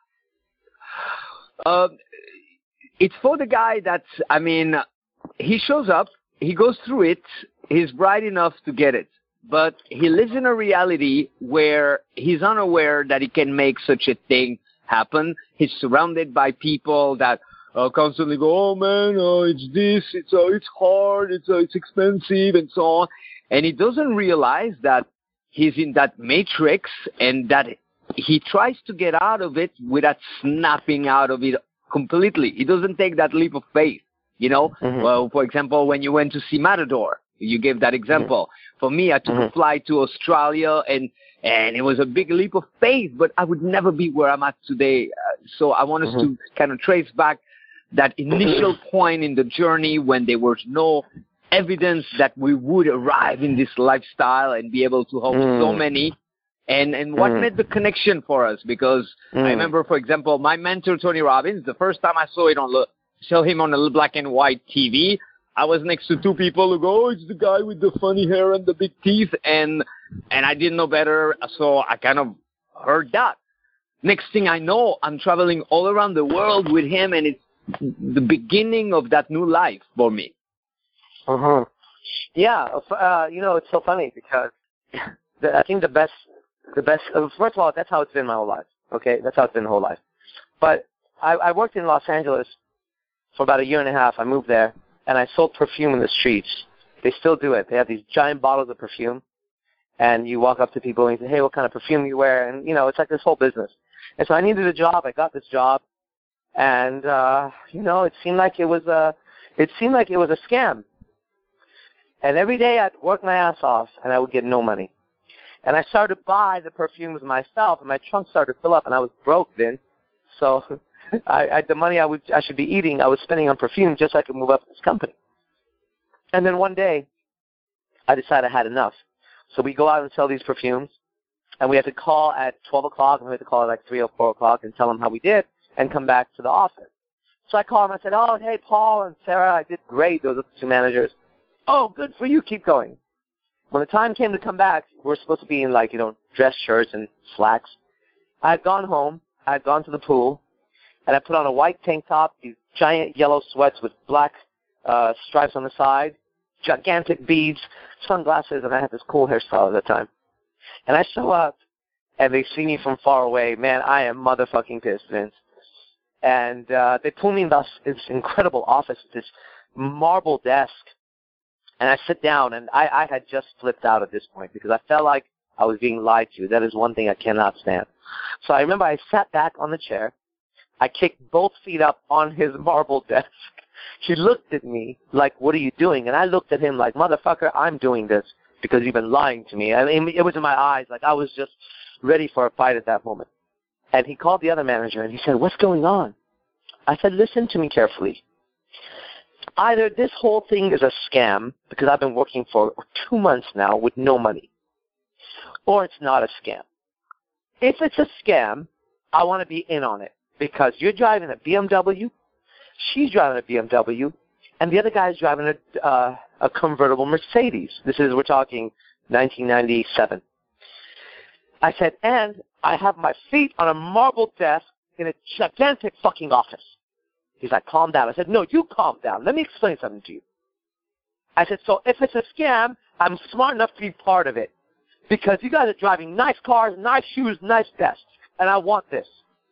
Uh, it's for the guy that, I mean, he shows up, he goes through it, he's bright enough to get it. But he lives in a reality where he's unaware that he can make such a thing happen. He's surrounded by people that uh, constantly go, oh man, uh, it's this, it's uh, it's hard, it's uh, it's expensive, and so on. And he doesn't realize that he's in that matrix and that he tries to get out of it without snapping out of it completely. He doesn't take that leap of faith, you know. Mm-hmm. Well, for example, when you went to see Matador, you gave that example. Mm-hmm. For me, I took mm-hmm. a flight to Australia, and and it was a big leap of faith, but I would never be where I'm at today. Uh, so I want us mm-hmm. to kind of trace back that initial point in the journey when there was no evidence that we would arrive in this lifestyle and be able to help mm. so many. And and what mm. made the connection for us? Because mm. I remember, for example, my mentor, Tony Robbins, the first time I saw it on the, saw him on a black and white T V, I was next to two people who go, oh, it's the guy with the funny hair and the big teeth. And, and I didn't know better. So I kind of heard that. Next thing I know, I'm traveling all around the world with him, and it's the beginning of that new life for me. Uh-huh. Yeah, uh, you know, it's so funny because the, I think the best, the best, uh, first of all, that's how it's been my whole life, okay? That's how it's been the whole life. But I, I worked in Los Angeles for about a year and a half. I moved there, and I sold perfume in the streets. They still do it. They have these giant bottles of perfume, and you walk up to people and you say, hey, what kind of perfume do you wear? And, you know, it's like this whole business. And so I needed a job. I got this job, and, uh, you know, it seemed like it was a, it seemed like it was a scam. And every day I'd work my ass off, and I would get no money. And I started to buy the perfumes myself, and my trunk started to fill up, and I was broke then. So I, I, the money I would I should be eating, I was spending on perfume just so I could move up this company. And then one day, I decided I had enough. So we go out and sell these perfumes, and we had to call at twelve o'clock, and we had to call at like three or four o'clock and tell them how we did, and come back to the office. So I called them. I said, oh, hey, Paul and Sarah, I did great. Those are the two managers. Oh, good for you. Keep going. When the time came to come back, we were supposed to be in, like, you know, dress shirts and slacks. I had gone home. I had gone to the pool, and I put on a white tank top, these giant yellow sweats with black uh, stripes on the side, gigantic beads, sunglasses, and I had this cool hairstyle at that time. And I show up, and they see me from far away. Man, I am motherfucking pissed, Vince. And uh, they pull me in this, this incredible office, this marble desk, and I sit down, and I, I had just flipped out at this point because I felt like I was being lied to. That is one thing I cannot stand. So I remember I sat back on the chair. I kicked both feet up on his marble desk. He looked at me like, what are you doing? And I looked at him like, motherfucker, I'm doing this because you've been lying to me. I mean, it was in my eyes. Like I was just ready for a fight at that moment. And he called the other manager, and he said, what's going on? I said, listen to me carefully. Either this whole thing is a scam, because I've been working for two months now with no money, or it's not a scam. If it's a scam, I want to be in on it, because you're driving a B M W, she's driving a B M W, and the other guy is driving a, uh, a convertible Mercedes. This is, we're talking nineteen ninety-seven. I said, and I have my feet on a marble desk in a gigantic fucking office. He's like, calm down. I said, no, you calm down. Let me explain something to you. I said, so if it's a scam, I'm smart enough to be part of it. Because you guys are driving nice cars, nice shoes, nice desks, and I want this.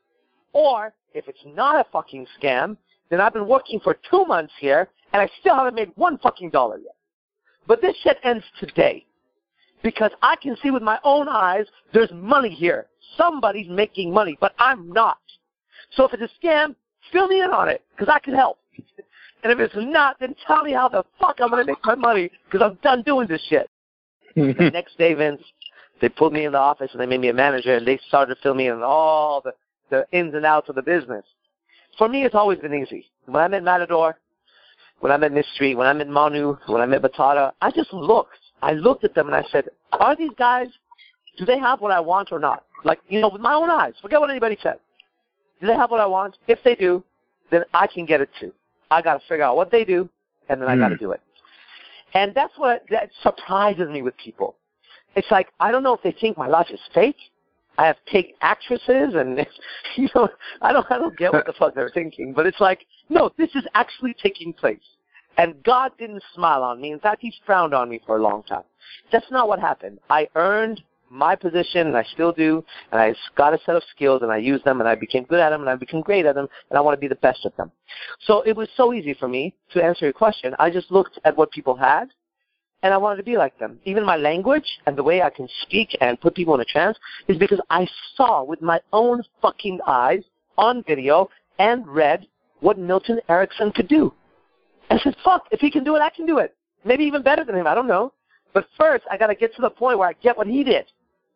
Or, if it's not a fucking scam, then I've been working for two months here, and I still haven't made one fucking dollar yet. But this shit ends today. Because I can see with my own eyes, there's money here. Somebody's making money, but I'm not. So if it's a scam, fill me in on it, because I can help. And if it's not, then tell me how the fuck I'm going to make my money, because I'm done doing this shit. The next day, Vince, they pulled me in the office, and they made me a manager, and they started to fill me in on all the, the ins and outs of the business. For me, it's always been easy. When I met Matador, when I met Mystery, when I met Manu, when I met Batata, I just looked. I looked at them, and I said, are these guys, do they have what I want or not? Like, you know, with my own eyes. Forget what anybody said. Do they have what I want? If they do, then I can get it too. I got to figure out what they do, and then I mm. got to do it. And that's what that surprises me with people. It's like, I don't know if they think my life is fake. I have fake actresses, and, you know, I don't, I don't get what the fuck they're thinking. But it's like, no, this is actually taking place. And God didn't smile on me. In fact, He's frowned on me for a long time. That's not what happened. I earned my position, and I still do, and I got a set of skills, and I used them, and I became good at them, and I became great at them, and I want to be the best at them. So it was so easy for me to answer your question. I just looked at what people had, and I wanted to be like them. Even my language and the way I can speak and put people in a trance is because I saw with my own fucking eyes on video and read what Milton Erickson could do. And I said, fuck, if he can do it, I can do it. Maybe even better than him, I don't know. But first, I got to get to the point where I get what he did.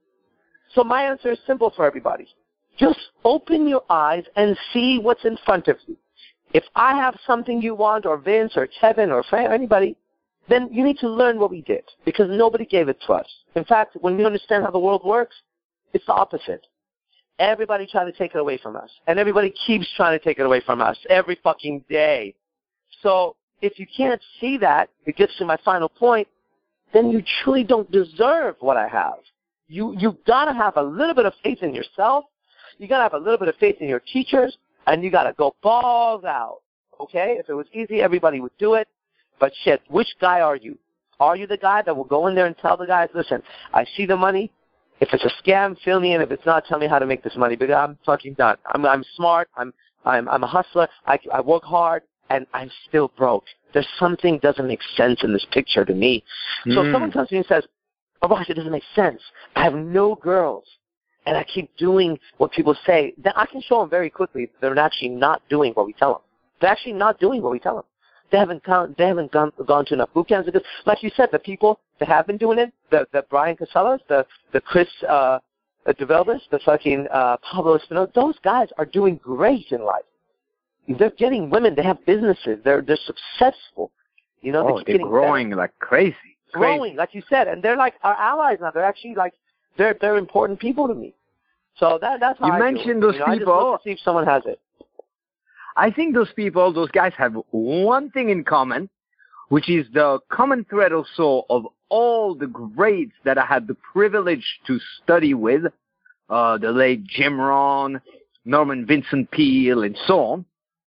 So my answer is simple for everybody. Just open your eyes and see what's in front of you. If I have something you want, or Vince, or Kevin, or Frank, or anybody, then you need to learn what we did, because nobody gave it to us. In fact, when we understand how the world works, it's the opposite. Everybody tried to take it away from us, and everybody keeps trying to take it away from us every fucking day. So if you can't see that, it gets to my final point, then you truly don't deserve what I have. You, you've got to have a little bit of faith in yourself. You got to have a little bit of faith in your teachers, and you got to go balls out, okay? If it was easy, everybody would do it. But shit, which guy are you? Are you the guy that will go in there and tell the guys, listen, I see the money. If it's a scam, fill me in. If it's not, tell me how to make this money, because I'm fucking done. I'm, I'm smart. I'm, I'm, I'm a hustler. I, I work hard, and I'm still broke. There's something doesn't make sense in this picture to me. Mm. So if someone comes to me and says, oh, Ross, it doesn't make sense. I have no girls, and I keep doing what people say, then I can show them very quickly that they're actually not doing what we tell them. They're actually not doing what we tell them. They haven't gone, they haven't gone, gone to enough boot camps, because, like you said, the people that have been doing it, the, the Brian Casellas, the, the Chris uh, DeVelvis, the fucking uh, Pablo Espinosa, those guys are doing great in life. They're getting women. They have businesses. They're they're successful. You know, oh, they keep they're growing better. like crazy. Growing, crazy. like you said, and they're like our allies now. They're actually like they're they're important people to me. So that that's how you I mentioned do it. those you know, people. I just look to see if someone has it. I think those people, those guys, have one thing in common. which is the common thread also of all the greats that I had the privilege to study with, uh, the late Jim Rohn, Norman Vincent Peale, and so on,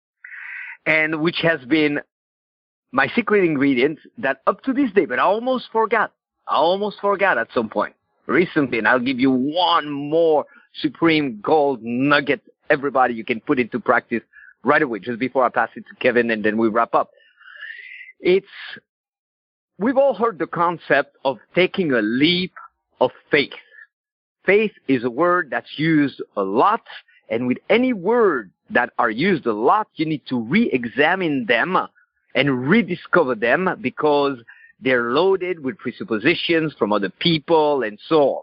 and which has been my secret ingredient that up to this day, but I almost forgot. I almost forgot at some point recently, and I'll give you one more supreme gold nugget, everybody, you can put into practice right away, just before I pass it to Kevin, and then we wrap up. It's, we've all heard the concept of taking a leap of faith. Faith is a word that's used a lot, and with any word that are used a lot, you need to re-examine them and rediscover them because they're loaded with presuppositions from other people and so on.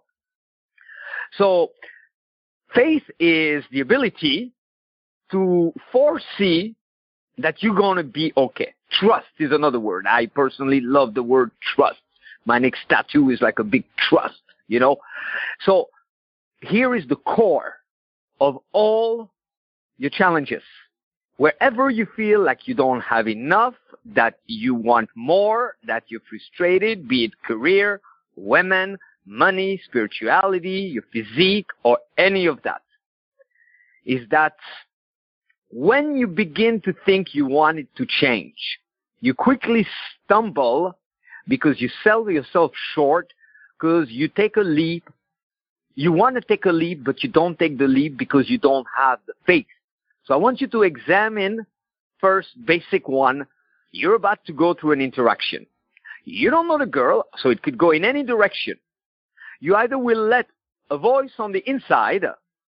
So faith is the ability to foresee that you're going to be okay. Trust is another word. I personally love the word trust. My next tattoo is like a big trust, you know. So here is the core of all your challenges. Wherever you feel like you don't have enough, that you want more, that you're frustrated, be it career, women, money, spirituality, your physique, or any of that, is that when you begin to think you want it to change, you quickly stumble because you sell yourself short, because you take a leap. You want to take a leap, but you don't take the leap because you don't have the faith. So I want you to examine first, basic one. You're about to go through an interaction. You don't know the girl, so it could go in any direction. You either will let a voice on the inside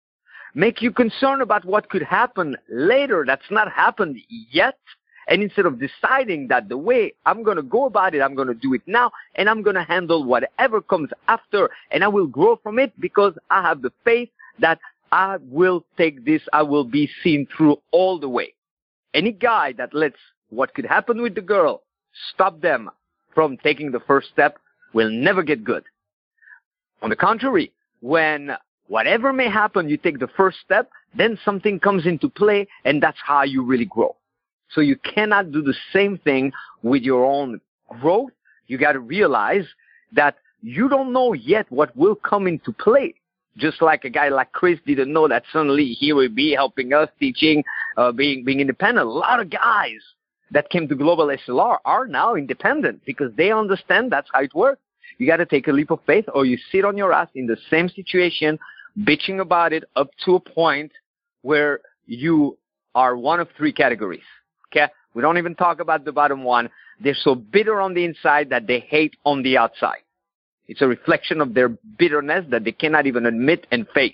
make you concerned about what could happen later that's not happened yet, and instead of deciding that the way I'm going to go about it, I'm going to do it now, and I'm going to handle whatever comes after, and I will grow from it because I have the faith that I will take this, I will be seen through all the way. Any guy that lets what could happen with the girl stop them from taking the first step will never get good. On the contrary, when whatever may happen, you take the first step, then something comes into play, and that's how you really grow. So you cannot do the same thing with your own growth. You got to realize that you don't know yet what will come into play. Just like a guy like Chris didn't know that suddenly he will be helping us, teaching, uh, being being independent. A lot of guys that came to Global S L R are now independent because they understand that's how it works. You got to take a leap of faith, or you sit on your ass in the same situation, bitching about it up to a point where you are one of three categories. Okay? We don't even talk about the bottom one. They're so bitter on the inside that they hate on the outside. It's a reflection of their bitterness that they cannot even admit and face.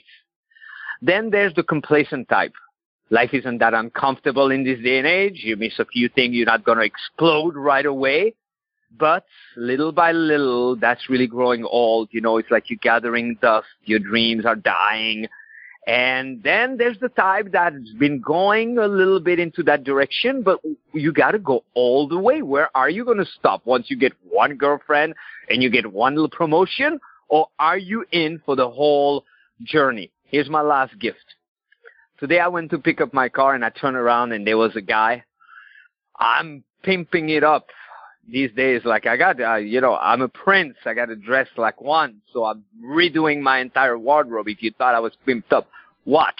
Then there's the complacent type. Life isn't that uncomfortable in this day and age. You miss a few things, you're not going to explode right away. But little by little, that's really growing old. You know, it's like you're gathering dust. Your dreams are dying. And then there's the type that's been going a little bit into that direction, but you got to go all the way. Where are you going to stop once you get one girlfriend and you get one little promotion? Or are you in for the whole journey? Here's my last gift. Today I went to pick up my car and I turned around and there was a guy. I'm pimping it up these days. Like I got, uh, you know, I'm a prince. I got to dress like one. So I'm redoing my entire wardrobe. If you thought I was pimped up, watch.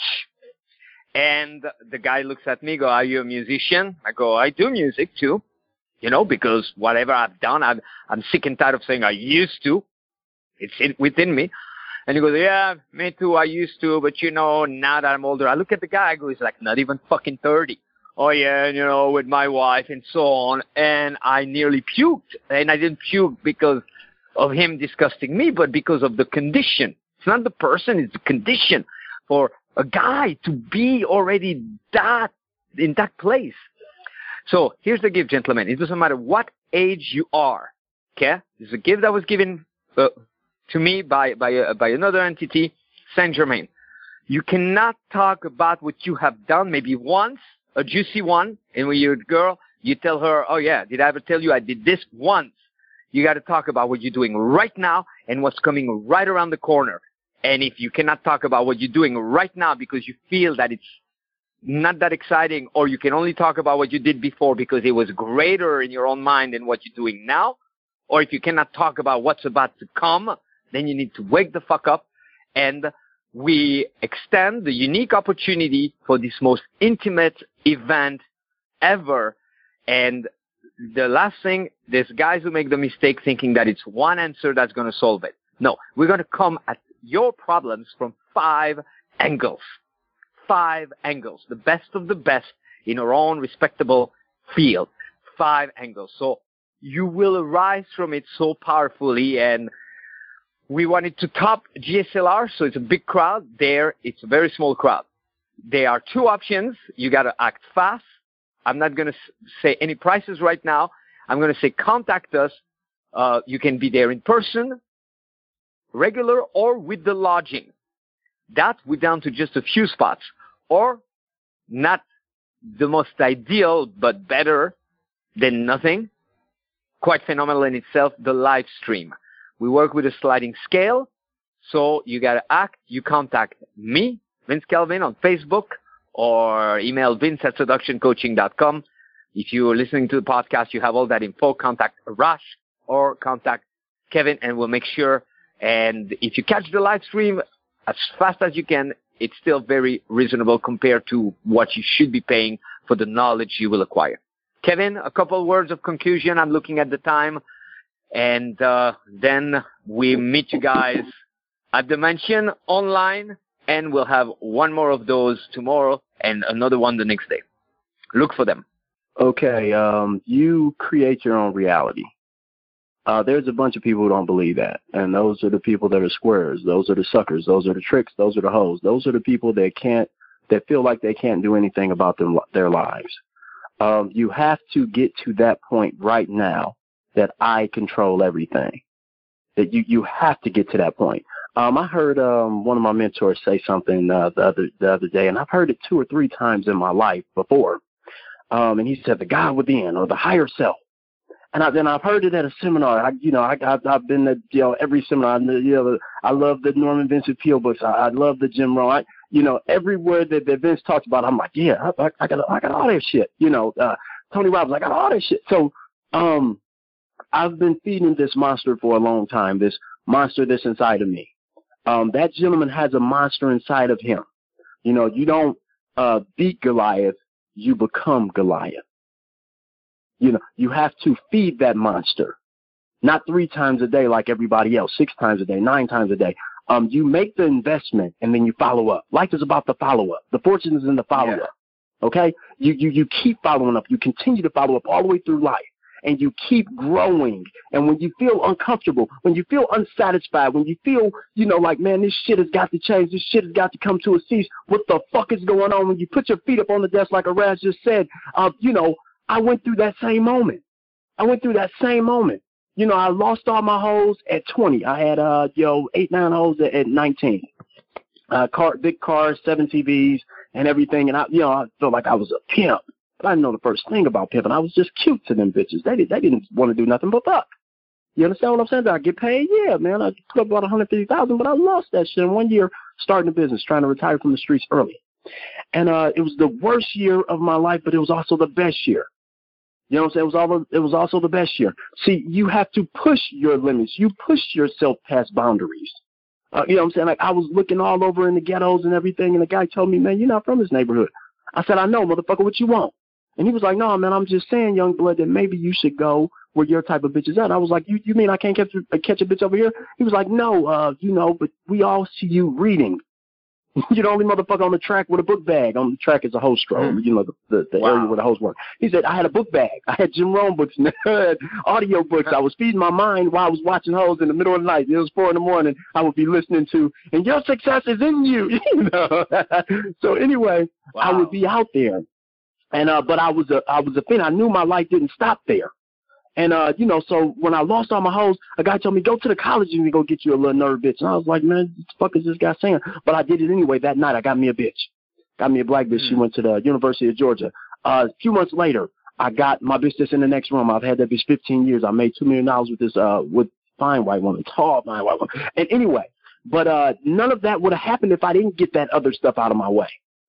And the guy looks at me, go, are you a musician? I go, I do music too. You know, because whatever I've done, I'm, I'm sick and tired of saying I used to. It's in, within me. And he goes, yeah, me too, I used to, but you know, now that I'm older, I look at the guy, I go, he's like not even fucking thirty. Oh yeah, you know, with my wife and so on. And I nearly puked. And I didn't puke because of him disgusting me, but because of the condition. It's not the person, it's the condition for a guy to be already that, in that place. So here's the gift, gentlemen. It doesn't matter what age you are. Okay? This is a gift that was given uh, to me by, by, uh, by another entity, Saint Germain. You cannot talk about what you have done maybe once, a juicy one, and when you're a girl, you tell her, oh yeah, did I ever tell you I did this once? You got to talk about what you're doing right now and what's coming right around the corner. And if you cannot talk about what you're doing right now because you feel that it's not that exciting, or you can only talk about what you did before because it was greater in your own mind than what you're doing now, or if you cannot talk about what's about to come, then you need to wake the fuck up. And we extend the unique opportunity for this most intimate event ever. And the last thing, there's guys who make the mistake thinking that it's one answer that's going to solve it. No, we're going to come at your problems from five angles. Five angles. The best of the best in our own respectable field. Five angles. So you will arise from it so powerfully, and we wanted to top G S L R, so it's a big crowd. There, it's a very small crowd. There are two options. You got to act fast. I'm not going to say any prices right now. I'm going to say contact us. Uh, you can be there in person, regular, or with the lodging. That we're down to just a few spots, or not the most ideal, but better than nothing. Quite phenomenal in itself, the live stream. We work with a sliding scale, so you got to act. You contact me, Vince Kelvin, on Facebook, or email vince at seduction coaching dot com. If you're listening to the podcast, you have all that info. Contact Arash or contact Kevin, and we'll make sure. And if you catch the live stream as fast as you can, it's still very reasonable compared to what you should be paying for the knowledge you will acquire. Kevin, a couple of words of conclusion. I'm looking at the time. And uh, then we meet you guys at the mansion online, and we'll have one more of those tomorrow and another one the next day. Look for them. Okay, um, you create your own reality. Uh, there's a bunch of people who don't believe that, and those are the people that are squares. Those are the suckers. Those are the tricks. Those are the hoes. Those are the people that can't, that feel like they can't do anything about them, their lives. Um, you have to get to that point right now that I control everything. That you, you have to get to that point. Um, I heard um, one of my mentors say something uh, the other the other day, and I've heard it two or three times in my life before. Um, and he said, "The God within, or the higher self." And I, then I've heard it at a seminar. I, you know, I, I've, I've been at you know every seminar. You know, I love the Norman Vincent Peale books. I, I love the Jim Rohn. I, you know, everywhere that, that Vince talks about, I'm like, yeah, I, I got, I got all that shit. You know, uh, Tony Robbins, I got all that shit. So, um, I've been feeding this monster for a long time. This monster that's inside of me. Um, that gentleman has a monster inside of him. You know, you don't uh, beat Goliath, you become Goliath. You know, you have to feed that monster, not three times a day like everybody else, six times a day, nine times a day. Um, you make the investment and then you follow up. Life is about the follow up. The fortune is in the follow up. Yeah. Okay, you you you keep following up. You continue to follow up all the way through life. And you keep growing. And when you feel uncomfortable, when you feel unsatisfied, when you feel, you know, like, man, this shit has got to change. This shit has got to come to a cease. What the fuck is going on? When you put your feet up on the desk, like Araz just said, uh, you know, I went through that same moment. I went through that same moment. You know, I lost all my hoes at twenty. I had, uh, you know, eight, nine hoes at, at nineteen. Uh, car, big cars, seven T Vs, and everything. And I, you know, I felt like I was a pimp. But I didn't know the first thing about pimping. I was just cute to them bitches. They, did, they didn't want to do nothing but fuck. You understand what I'm saying? Did I get paid? Yeah, man. I put up about one hundred fifty thousand dollars, but I lost that shit in one year starting a business, trying to retire from the streets early. And uh, it was the worst year of my life, but it was also the best year. You know what I'm saying? It was, all, it was also the best year. See, you have to push your limits. You push yourself past boundaries. Uh, you know what I'm saying? Like, I was looking all over in the ghettos and everything, and the guy told me, man, you're not from this neighborhood. I said, I know, motherfucker, what you want? And he was like, no, man, I'm just saying, young blood, that maybe you should go where your type of bitch is at. I was like, you you mean I can't catch, catch a bitch over here? He was like, no, uh, you know, but we all see you reading. You're the only motherfucker on the track with a book bag. On the track is a host stroll, mm. you know, the, the, the wow. area where the hosts work. He said, I had a book bag. I had Jim Rohn books and I had audio books. I was feeding my mind while I was watching hoes in the middle of the night. It was four in the morning. I would be listening to, and your success is in you. you know? So anyway, wow. I would be out there. And, uh, but I was a, I was a fan. I knew my life didn't stop there. And, uh, you know, so when I lost all my hoes, a guy told me, go to the college and go get you a little nerd bitch. And I was like, man, what the fuck is this guy saying? But I did it anyway. That night, I got me a bitch. Got me a black bitch. Mm. She went to the University of Georgia. Uh, a few months later, I got my bitch that's in the next room. I've had that bitch fifteen years. I made two million dollars with this, uh, with fine white woman, tall fine white woman. And anyway, but, uh, none of that would have happened if I didn't get that other stuff out of my way.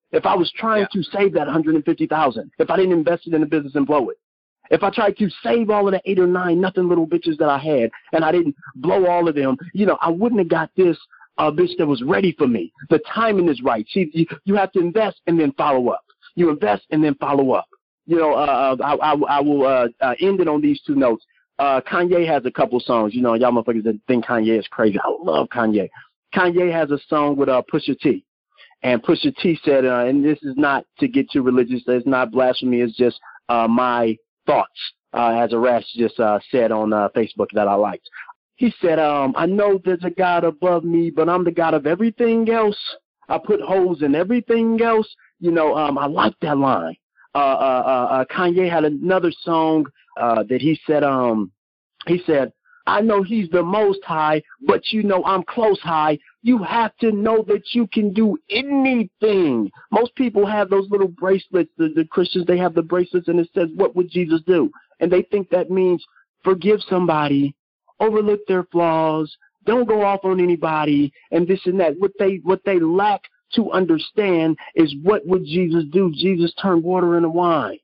If I was trying yeah. to save that one hundred fifty thousand dollars, if I didn't invest it in the business and blow it, if I tried to save all of the eight or nine nothing little bitches that I had and I didn't blow all of them, you know, I wouldn't have got this uh, bitch that was ready for me. The timing is right. See, you, you have to invest and then follow up. You invest and then follow up. You know, uh, I, I, I will uh, uh, end it on these two notes. Uh, Kanye has a couple songs. You know, y'all motherfuckers that think Kanye is crazy. I love Kanye. Kanye has a song with uh, Pusha T. And Pusha T said, uh, and this is not to get too religious, it's not blasphemy, it's just uh, my thoughts, uh, as Arash just uh, said on uh, Facebook that I liked. He said, um, I know there's a God above me, but I'm the God of everything else. I put holes in everything else. You know, um, I like that line. Uh, uh, uh, uh, Kanye had another song uh, that he said, um, he said, I know he's the most high, but you know I'm close high. You have to know that you can do anything. Most people have those little bracelets. The, the Christians, they have the bracelets, and it says, what would Jesus do? And they think that means forgive somebody, overlook their flaws, don't go off on anybody, and this and that. What they what they lack to understand is what would Jesus do? Jesus turned water into wine.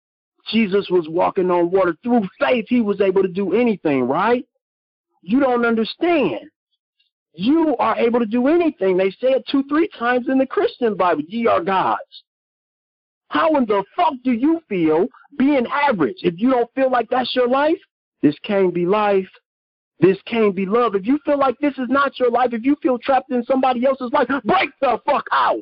Jesus was walking on water. Through faith, he was able to do anything, right? You don't understand. You are able to do anything. They say it two, three times in the Christian Bible. Ye are gods. How in the fuck do you feel being average? If you don't feel like that's your life, this can't be life. This can't be love. If you feel like this is not your life, if you feel trapped in somebody else's life, break the fuck out.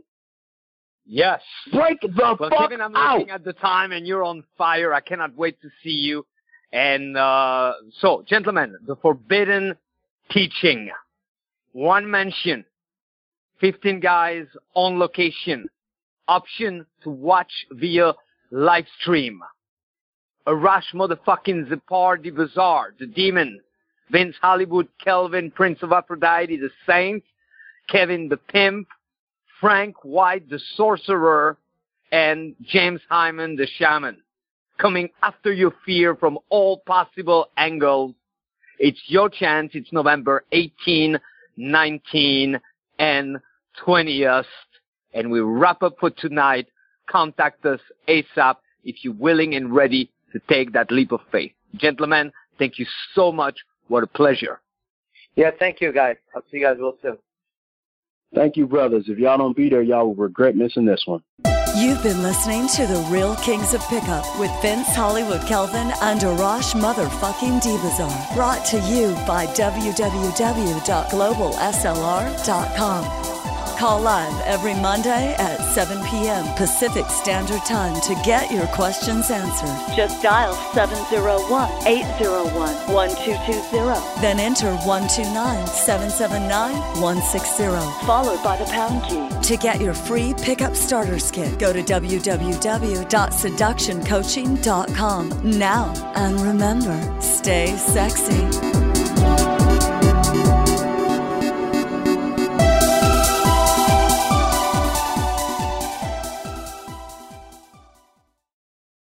Yes. Break the well, fuck Kevin, I'm out. looking at the time, and you're on fire. I cannot wait to see you. And uh, so, gentlemen, the forbidden teaching. One mention. fifteen guys on location. Option to watch via live stream. Arash motherfucking Zipar the Bazaar, the Demon. Vince Hollywood, Kelvin, Prince of Aphrodite, the Saint. Kevin the Pimp. Frank White, the Sorcerer, and James Hyman, the Shaman. Coming after your fear from all possible angles. It's your chance. It's November eighteenth, nineteenth, and twentieth. And we wrap up for tonight. Contact us ASAP if you're willing and ready to take that leap of faith. Gentlemen, thank you so much. What a pleasure. Yeah, thank you, guys. I'll see you guys real soon. Thank you, brothers. If y'all don't be there, y'all will regret missing this one. You've been listening to The Real Kings of Pickup with Vince Hollywood Kelvin and Arash motherfucking D-Bazaar. Brought to you by w w w dot global s l r dot com. Call live every Monday at seven p.m. Pacific Standard Time to get your questions answered. Just dial seven zero one, eight zero one, one two two zero. Then enter one two nine, seven seven nine, one six zero, followed by the pound key. To get your free pickup starter kit, go to w w w dot seduction coaching dot com now. And remember, stay sexy.